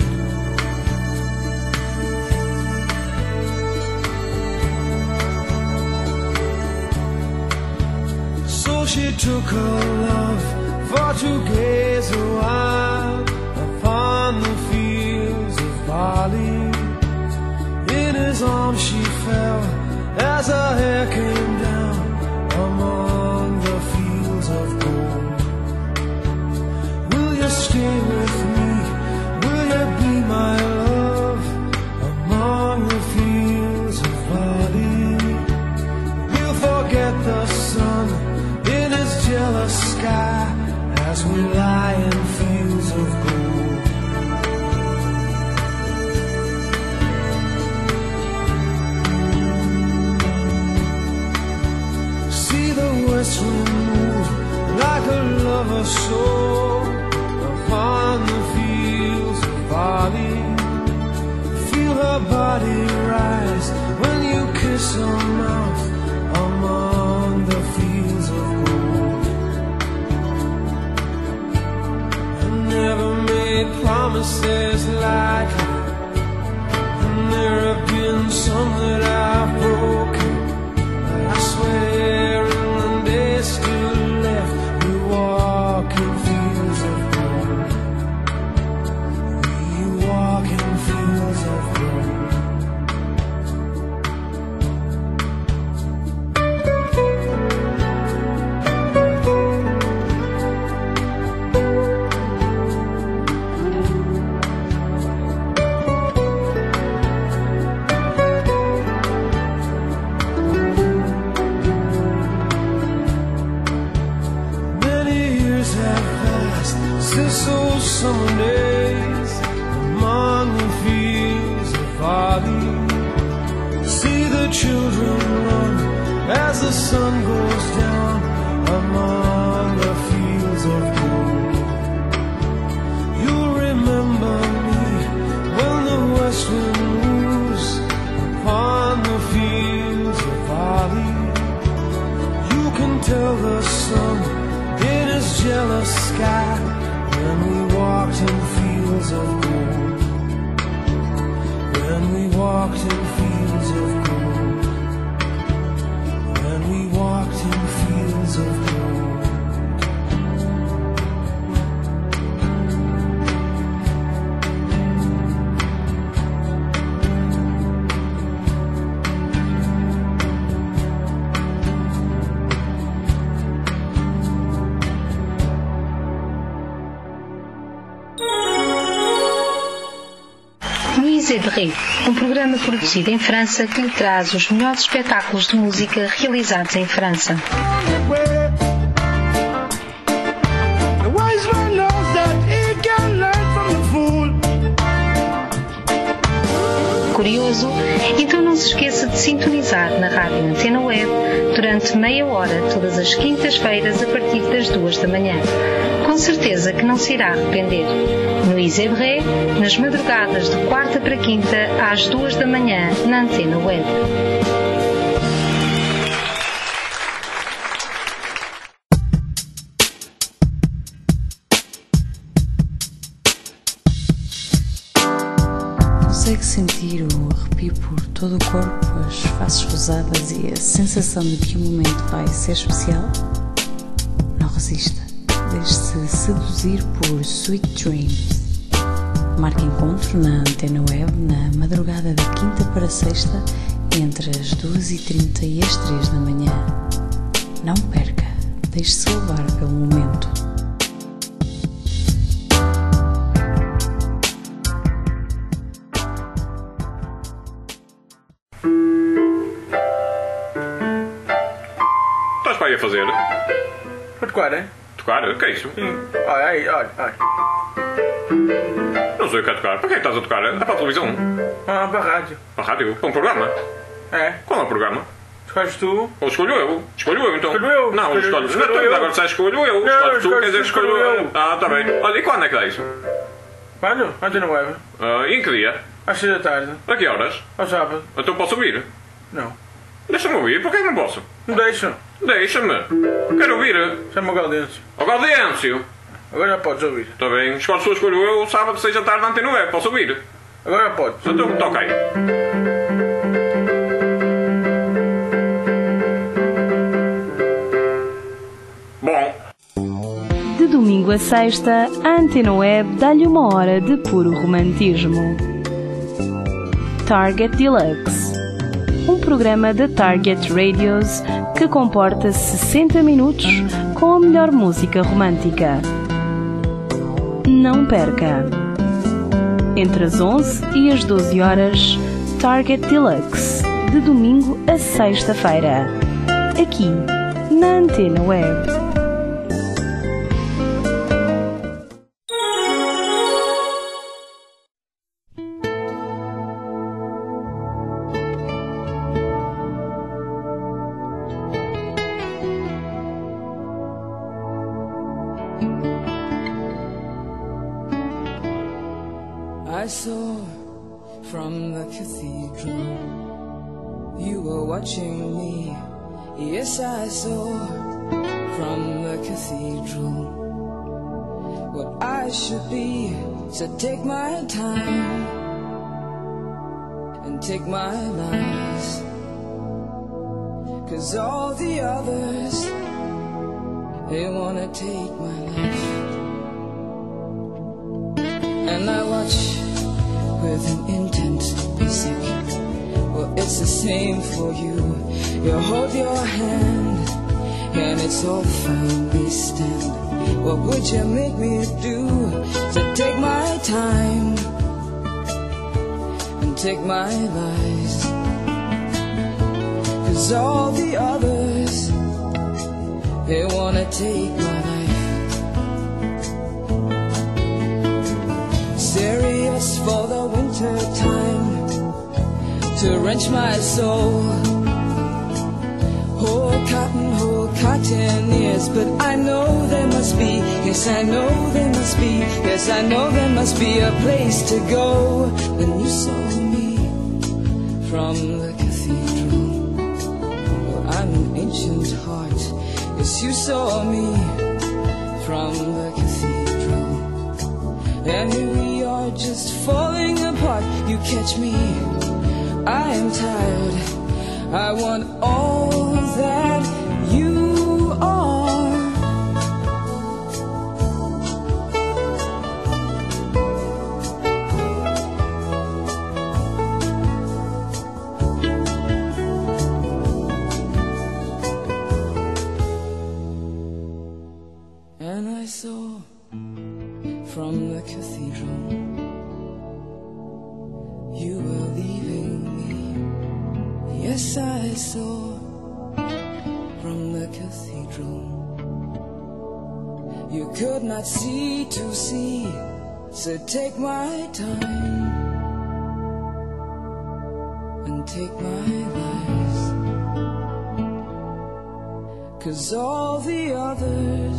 So she took her love for to gaze a while upon the fields of barley. In his arms she fell as her hair came down among the fields of gold. Will you stay the sun in his jealous sky as we lie in fields of gold. See the west wind move like a lover's soul upon the fields of barley. Feel her body rise when you kiss her mouth among the fields of gold. I never made promises like her, and there have been some that I've broken, but I swear in the days still left we walk in fields of gold. We walk in fields of gold. Since those summer days among the fields of barley, see the children run as the sun goes down among the fields of gold. You'll remember me when the west wind moves upon the fields of barley. You can tell the sun in his jealous sky when we walked in fields of gold, when we walked in fields of gold, when we walked in fields of gold. Zébré, um programa produzido em França que lhe traz os melhores espetáculos de música realizados em França. Curioso? Então não se esqueça de sintonizar na Rádio Antena Web durante meia hora todas as quintas-feiras a partir das duas da manhã. Com certeza que não se irá arrepender. No Isebré, nas madrugadas de quarta para quinta às duas da manhã na Antena Web. Consegue sentir o arrepio por todo o corpo, as faces rosadas e a sensação de que o momento vai ser especial? Não resista. Deixe-se seduzir por Sweet Dreams. Marque encontro na Antena Web na madrugada da quinta para sexta entre as duas e trinta e as três da manhã. Não perca, deixe-se levar pelo momento. Estás para aí a fazer? Para tocar, é? Tocar? O que é isso? Sim. Olha, aí, olha, olha. Não sei o que é tocar. Para que é que estás a tocar? É para a televisão? Ah, para a rádio. Para a rádio? Para um programa? É. Qual é o programa? Escolhes tu? Ou escolho eu? Escolho eu então? Escolho eu. Não, escolho, escolho, escolho eu. Agora se escolho eu. Não, escolhes tu, quer dizer que escolho eu. eu. Ah, está bem. Olha, e quando é que dá isso? Quando? Antena Web. Uh, e em que dia? Às seis da tarde. A que horas? Ao sábado. Então posso ouvir? Não. Deixa-me ouvir. Porquê que não posso? Não deixa. Deixa-me. Quero ouvir. Chama o Gaudêncio. O Gaudêncio. Agora já podes ouvir. Está bem. Escolhe se eu escolho eu, sábado, seis da tarde, na Antena Web. Posso ouvir? Agora já podes. Então toca aí. Bom. De domingo a sexta, a Antena Web dá-lhe uma hora de puro romantismo. Target Deluxe, um programa da Target Radios que comporta sessenta minutos com a melhor música romântica. Não perca! Entre as onze e as doze horas, Target Deluxe, de domingo a sexta-feira, aqui na Antena Web. I saw from the cathedral you were watching me. Yes, I saw from the cathedral what I should be. So take my time and take my lies, 'cause all the others, they wanna take my life. And I watch with an intent to be sick. Well, it's the same for you. You hold your hand and it's all fine, we stand. What would you make me do to take my time and take my lies? 'Cause all the others, they wanna take my life. Serious for the winter time, to wrench my soul. Whole cotton, whole cotton ears, but I know there must be, yes I know there must be, yes I know there must be a place to go. Then you saw me from the cathedral. Well, I'm an ancient heart. Yes, you saw me from the cathedral. And here we are just falling apart. You catch me, I am tired. I want all that you are. And I saw from the cathedral you were leaving me. Yes, I saw from the cathedral you could not see to see. So take my time and take my lies, 'cause all the others,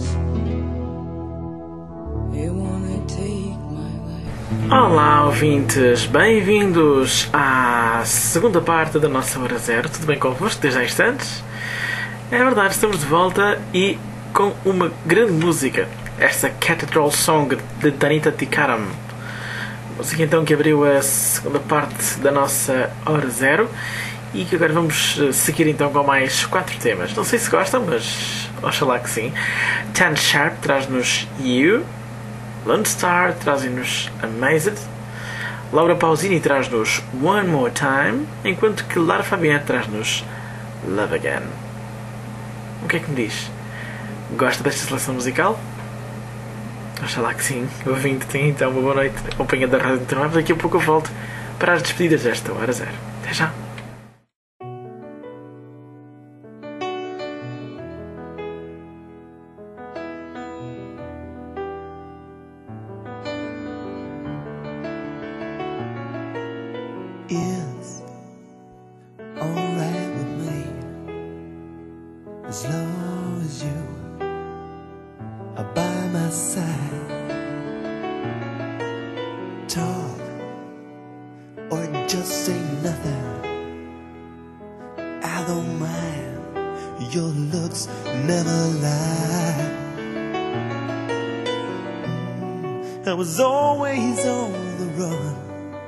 they wanna take my life. Olá, ouvintes, bem-vindos à segunda parte da nossa Hora Zero. Tudo bem convosco desde há instantes? É verdade, estamos de volta e com uma grande música, esta Cathedral Song de Danita Tikaram. Música então que abriu a segunda parte da nossa Hora Zero e que agora vamos seguir então com mais quatro temas. Não sei se gostam, mas oxalá que sim. Tan Sharp traz-nos You, Lone Star traz-nos Amazed, Laura Pausini traz-nos One More Time, enquanto que Lara Fabian traz-nos Love Again. O que é que me diz? Gosta desta seleção musical? Oxalá que sim. O ouvinte tem então uma boa noite. Acompanha da Rádio Internet. Daqui a pouco eu volto para as despedidas desta Hora Zero. Até já. Is alright with me as long as you are by my side. Talk or just say nothing, I don't mind. Your looks never lie. I was always on the run,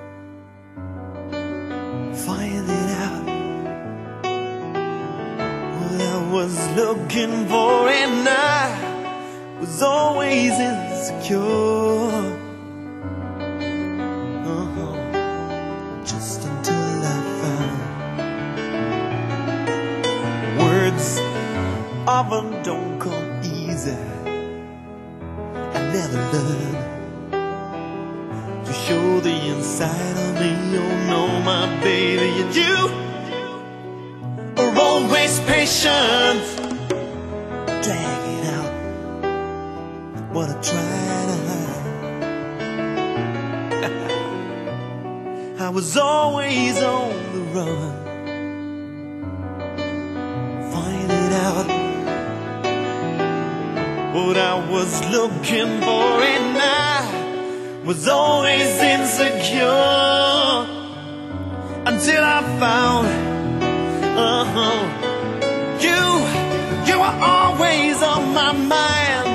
finding out what I was looking for, and I was always insecure. Uh-huh. Just until I found words often don't come easy. I never learned to show the inside of me. Oh no, my baby, and you are always patient drag it out. What I try to hide. I was always on the run, finding out what I was looking for, and I was always insecure until I found uh-huh, you, you were always on my mind.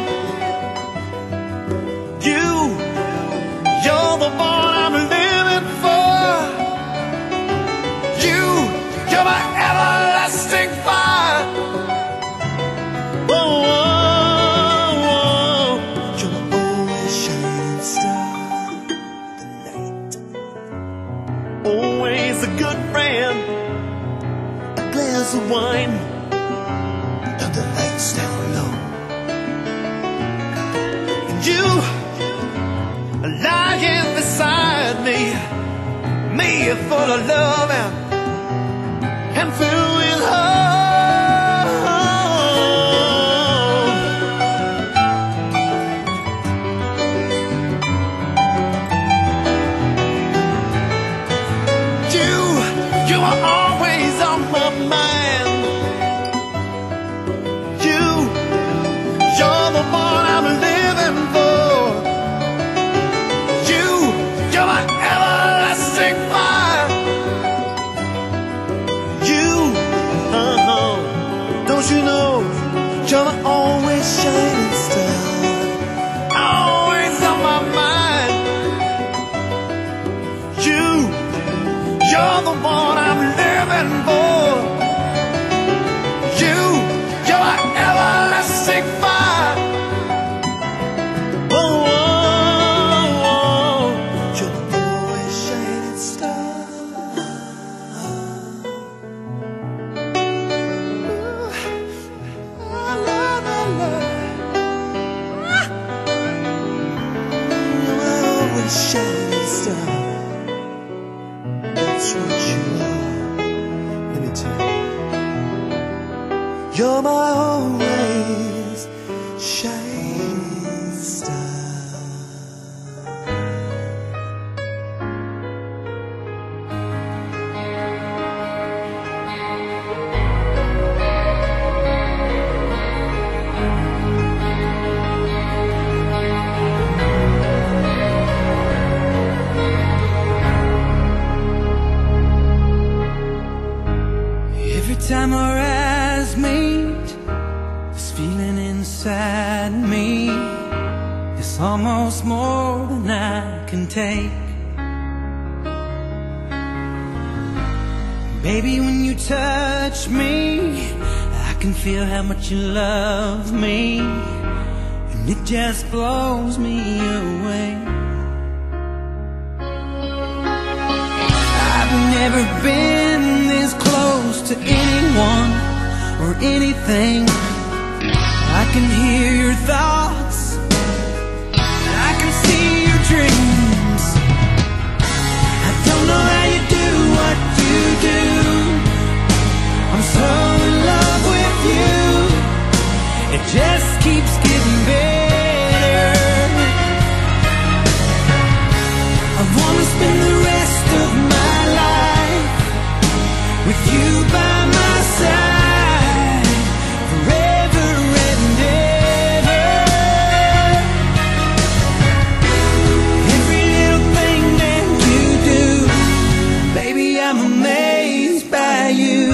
You, you're the one I'm living for. You, you're my everlasting fire. Whoa, whoa, whoa. You're my always shining star tonight. Always a good friend, a glass of wine, and the lights down low. And you lying beside me, me full of love and, and filled with hope. You, you are always on my mind. You, you're the one I'm living for. You're my everlasting fire. You, uh-huh, don't you know, you're my always shining star, always on my mind. You, you're the one I'm living for. You, you're my everlasting fire. Whoa, whoa. Shining star, that's what you are. Let me tell you, you're my always shining star. Every time our eyes meet, this feeling inside me is almost more than I can take. Baby, when you touch me, I can feel how much you love me, and it just blows me away. I've never been this close to anyone or anything. I can hear your thoughts, I can see your dreams. I don't know how you do what you do. I'm so in love with you. It just keeps getting better. I wanna spend the rest of my life with you by my side, forever and ever. Every little thing that you do, baby, I'm amazed by you.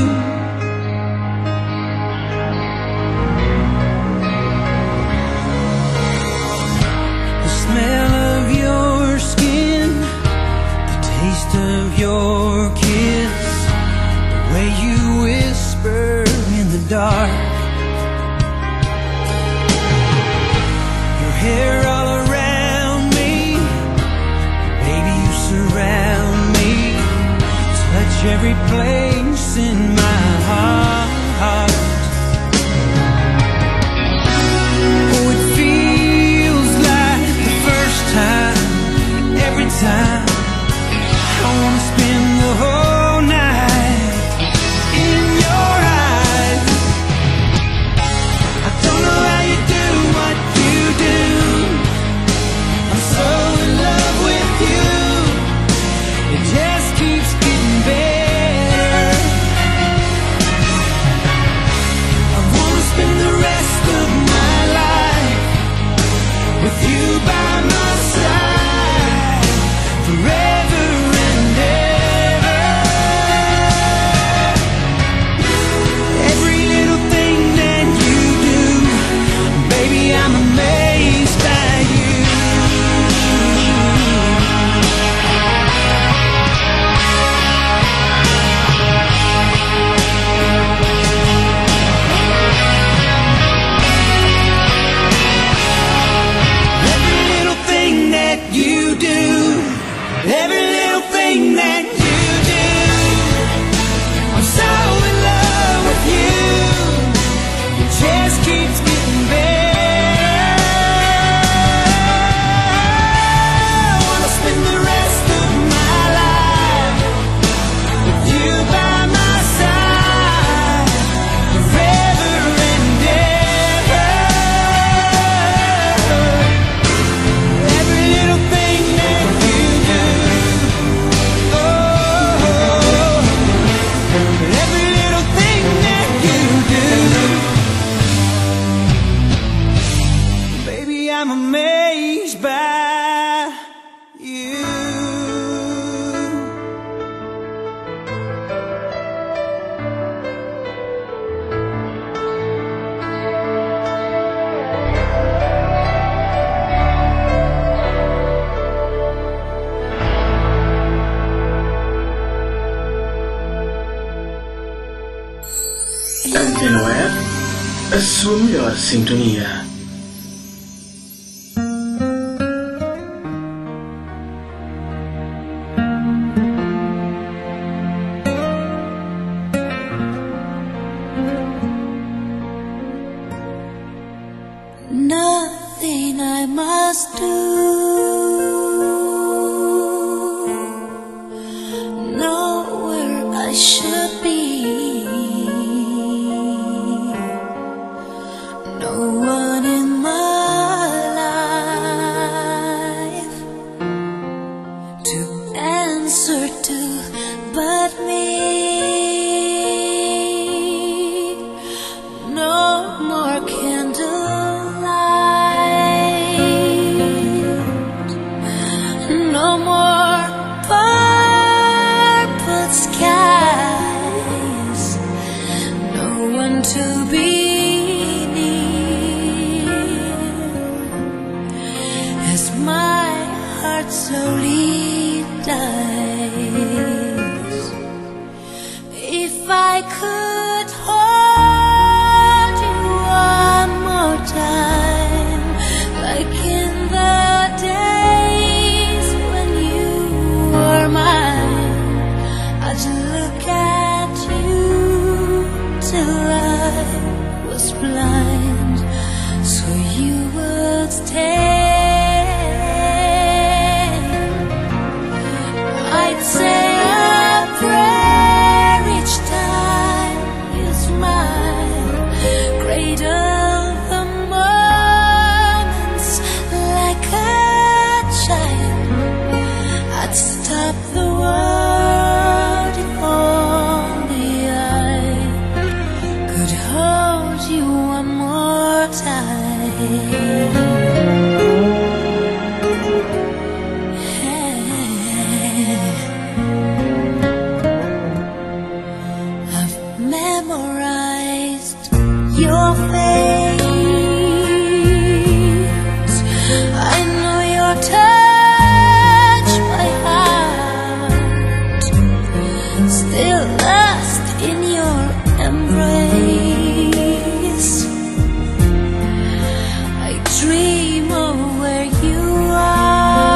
The smell of your skin, the taste of your kiss, the way you whisper in the dark, your hair all around me, baby, you surround me, touch every place in my heart. Oh, it feels like the first time, every time. I wanna spend the whole night in your eyes. I don't know Antena Web, a sua melhor sintonia. Nothing I must do, nowhere I should be, no one in my life to answer to but me. No more candlelight, no more purple skies, no one to be my heart slowly dies. If I could hold you one more time, like in the days when you were mine, I'd look at you till I was blind, so you would stay. Say a prayer each time you smile, cradle the moments like a child. I'd stop the world if only I could hold you one more time. Memorized your face, I know your touch by heart, still lost in your embrace. I dream of where you are.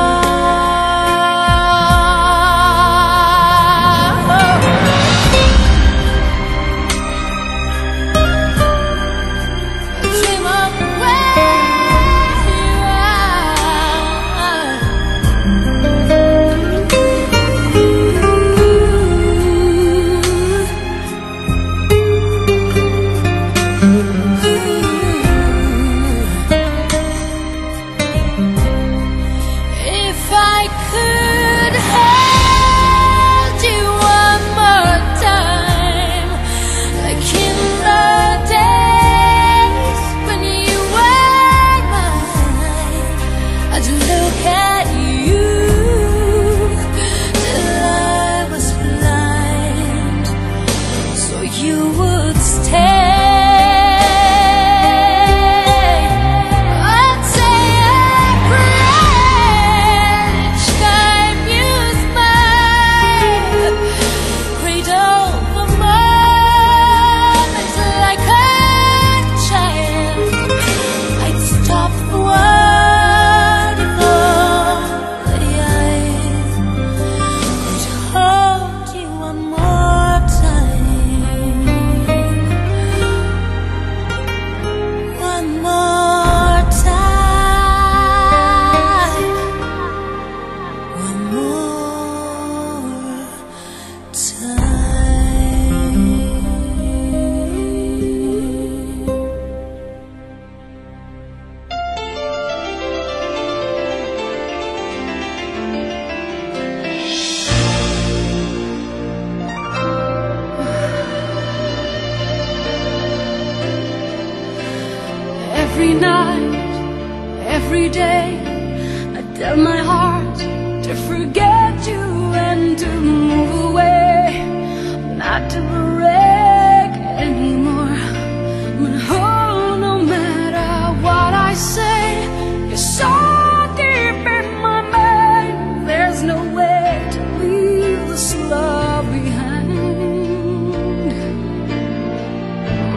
Every night, every day, I tell my heart to forget you and to move away, not to break anymore. But oh, no matter what I say, you're so deep in my mind, there's no way to leave this love behind.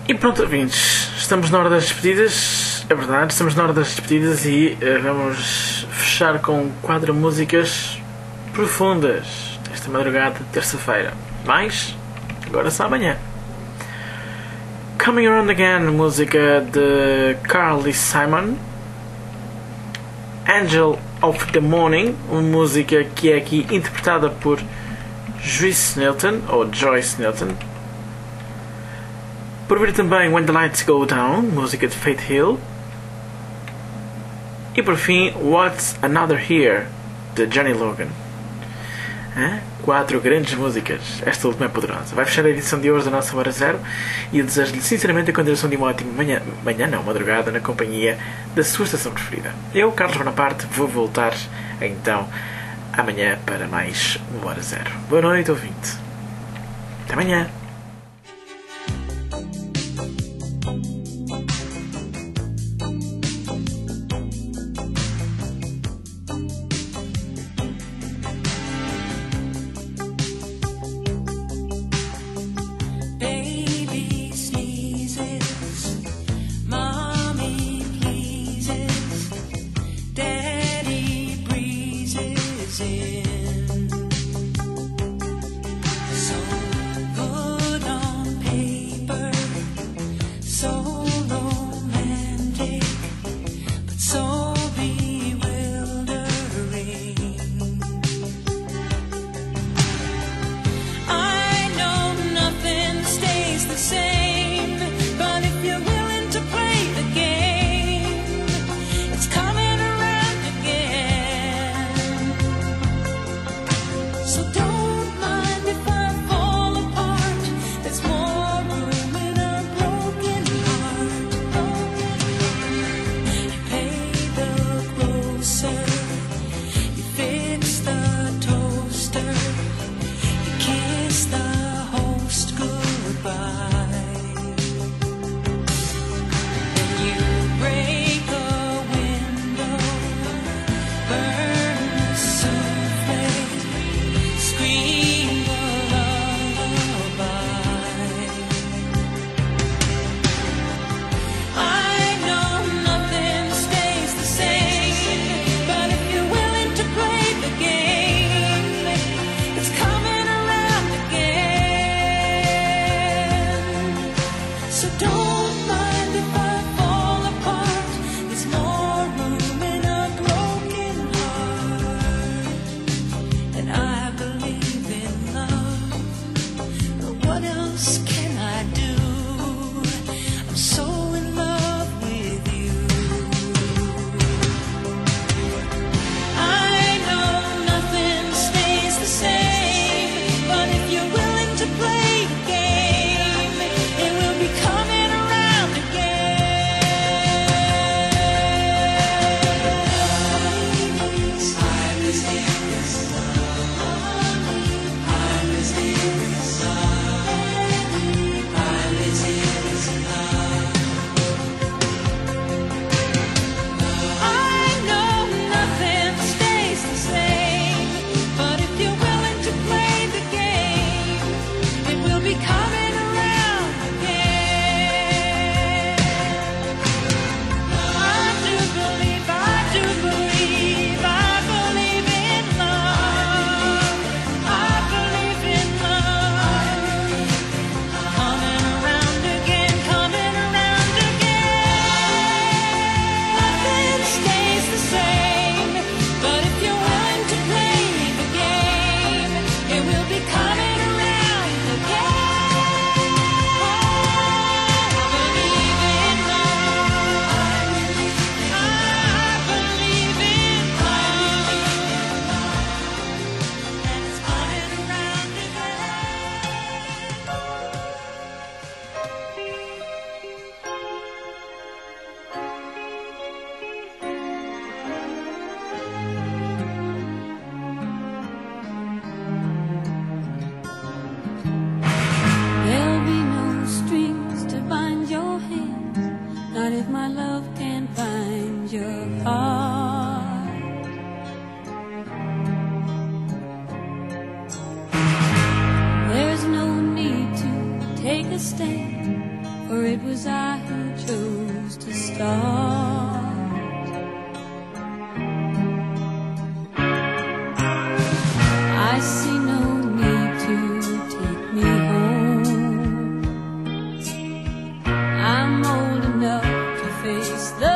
E pronto, ouvintes, estamos na hora das despedidas, é verdade, estamos na hora das despedidas e uh, vamos fechar com quatro músicas profundas desta madrugada de terça-feira. Mas, agora só amanhã. Coming Around Again, música de Carly Simon. Angel of the Morning, uma música que é aqui interpretada por Joyce Newton, ou Joyce Newton. Por vir também When the Lights Go Down, música de Faith Hill. E por fim, What's Another Here, de Johnny Logan. Hã? Quatro grandes músicas. Esta última é poderosa. Vai fechar a edição de hoje da nossa Hora Zero e eu desejo-lhe sinceramente a continuação de uma ótima manhã, manhã não, madrugada, na companhia da sua estação preferida. Eu, Carlos Bonaparte, vou voltar então amanhã para mais uma Hora Zero. Boa noite, ouvinte. Até amanhã. for it was I who chose to start. I see no need to take me home. I'm old enough to face the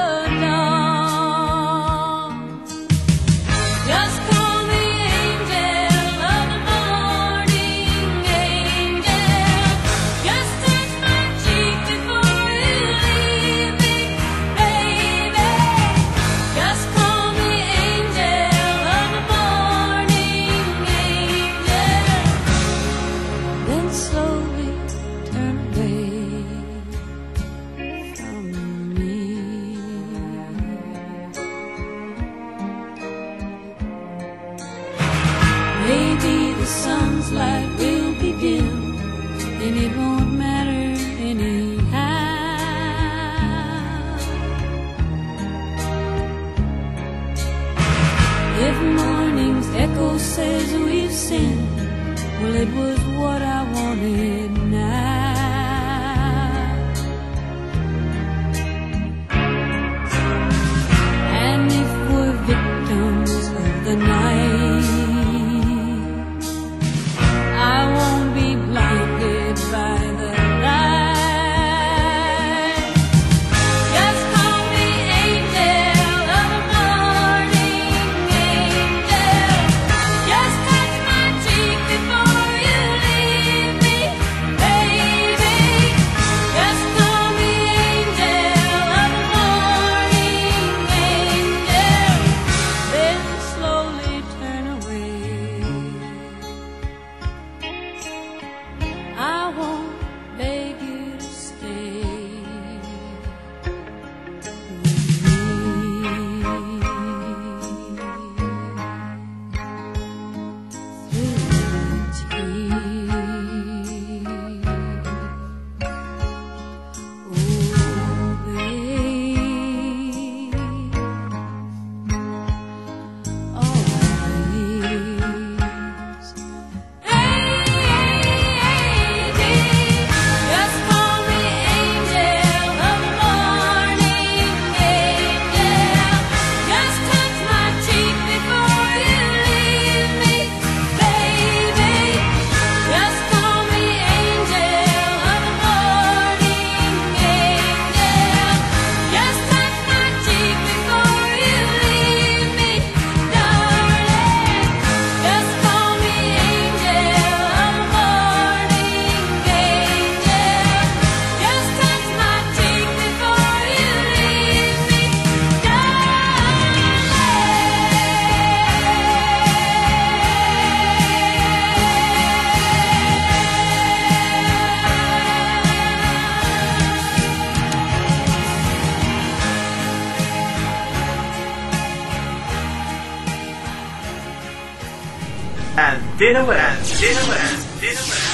dawn. Just call me angel of the morning, angel. Just touch my cheek before you leave me, baby. Just call me angel of the morning, angel. Then slowly turn away from me. Maybe the sun's light will be dim, and it won't matter anyhow. If morning's echo says we've sinned, well, it was what I wanted now. And if we're victims of the night, I won't be blinded by the light. Just call me angel of the morning, angel. Just touch my cheek before you leave me, baby. Just call me angel of the morning, angel. Then slowly turn away. I won't beg you to stay Just call me angel of the morning, angel. Just touch my cheek before you leave me, baby. Just call me angel of the morning, angel. Just touch my cheek before you leave me, darling. Just call me angel of the morning, angel. Just touch my cheek before you leave me, Antena Web. Antena Web. Antena Web.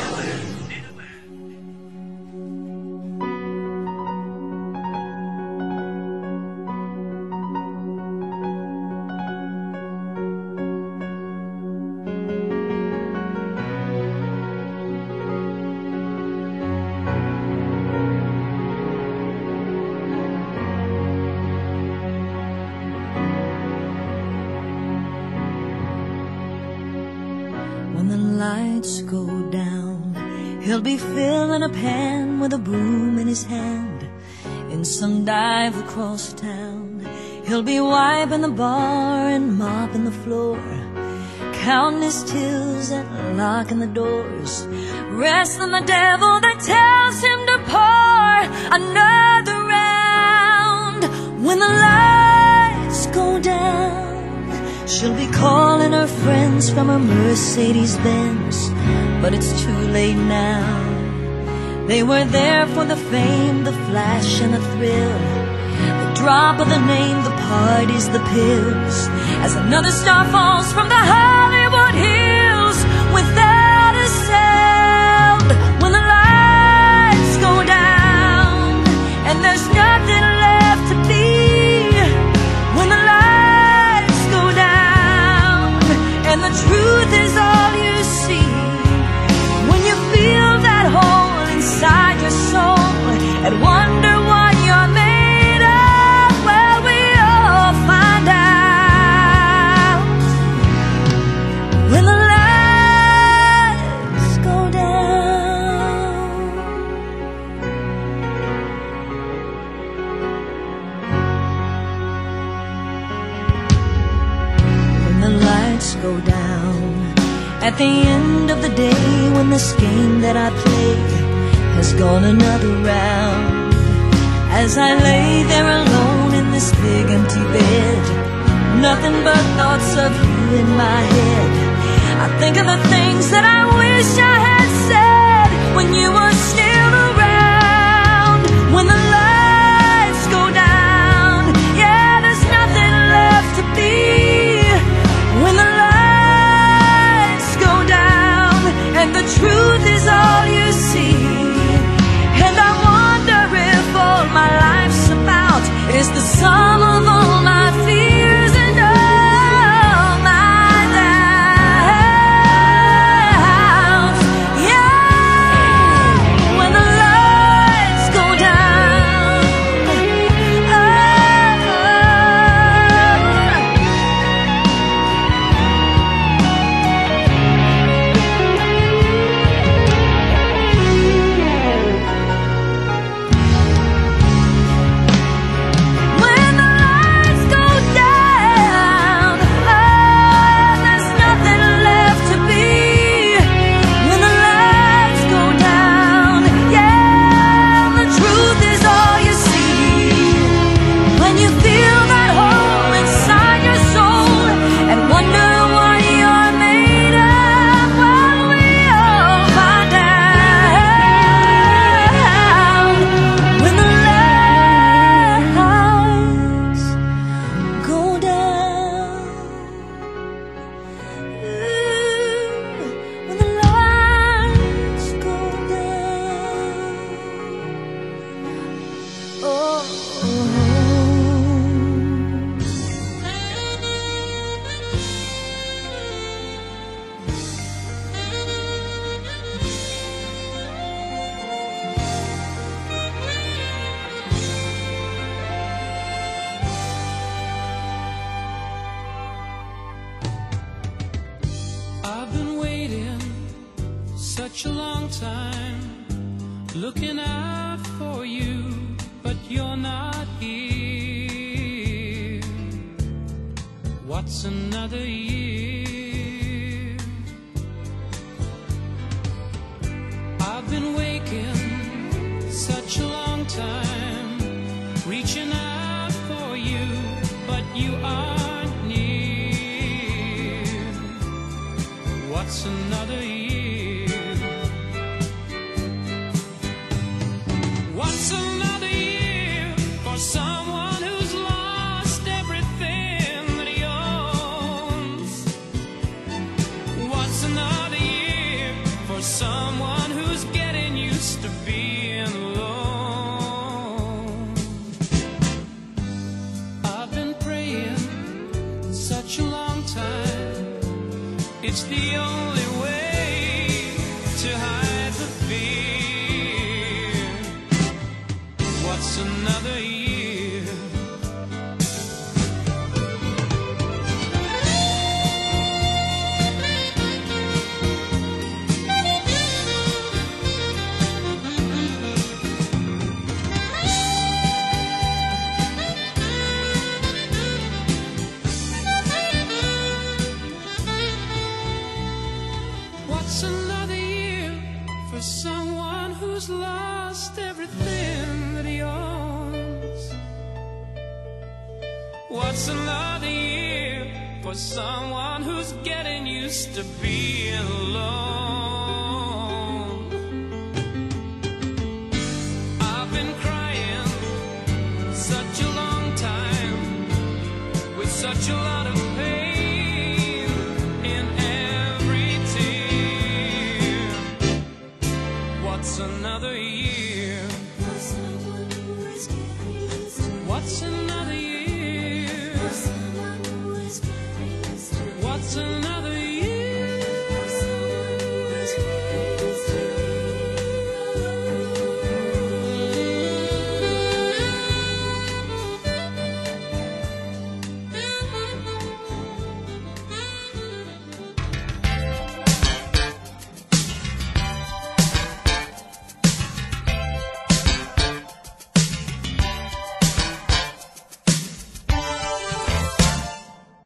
When the lights go down, he'll be filling a pan with a broom in his hand. In some dive across town, he'll be wiping the bar and mopping the floor, counting his tills and locking the doors, wrestling the devil that tells him to pour another round. When the lights go down, she'll be calling her friends from her Mercedes-Benz, but it's too late now. They were there for the fame, the flash and the thrill, the drop of the name, the parties, the pills, as another star falls from the Hollywood hills without a sound. When the lights go down and there's nothing left to be, when the lights go down and the truth is all you see, when you feel that hole inside your soul and wonder what you're made of. Well, we all find out when the lights go down. When the lights go down at the end of the day, when this game that I play has gone another round, as I lay there alone in this big empty bed, nothing but thoughts of you in my head. I think of the things that I wish I had said when you were still around. When the lights go down, yeah, there's nothing left to be. When the lights go down and the truth is all you see, and I wonder if all my life's about is the sum of all my fears and all my doubts. Yeah, when the lights go down, when the lights go down, oh, there's nothing left to be. When the lights go down, yeah, the truth is all you see. When you feel that hole inside your soul and wonder what you're made of, well, we all find out when the lights go down. When the lights go down. Oh. I've been waiting such a long time, looking out for you, but you're not here. What's another year? I've been waking such a long time, reaching out for you, but you aren't near. What's another year? What's another year for someone who's lost everything that he owns? What's another year for someone who's getting used to being alone? I've been praying such a long time, it's the only way to hide the fear. What's another year? What's another year for someone who's lost everything that he owns? What's another year for someone who's getting used to being alone? I've been crying such a long time, with such a lot of pain in every tear. What's another year? What's another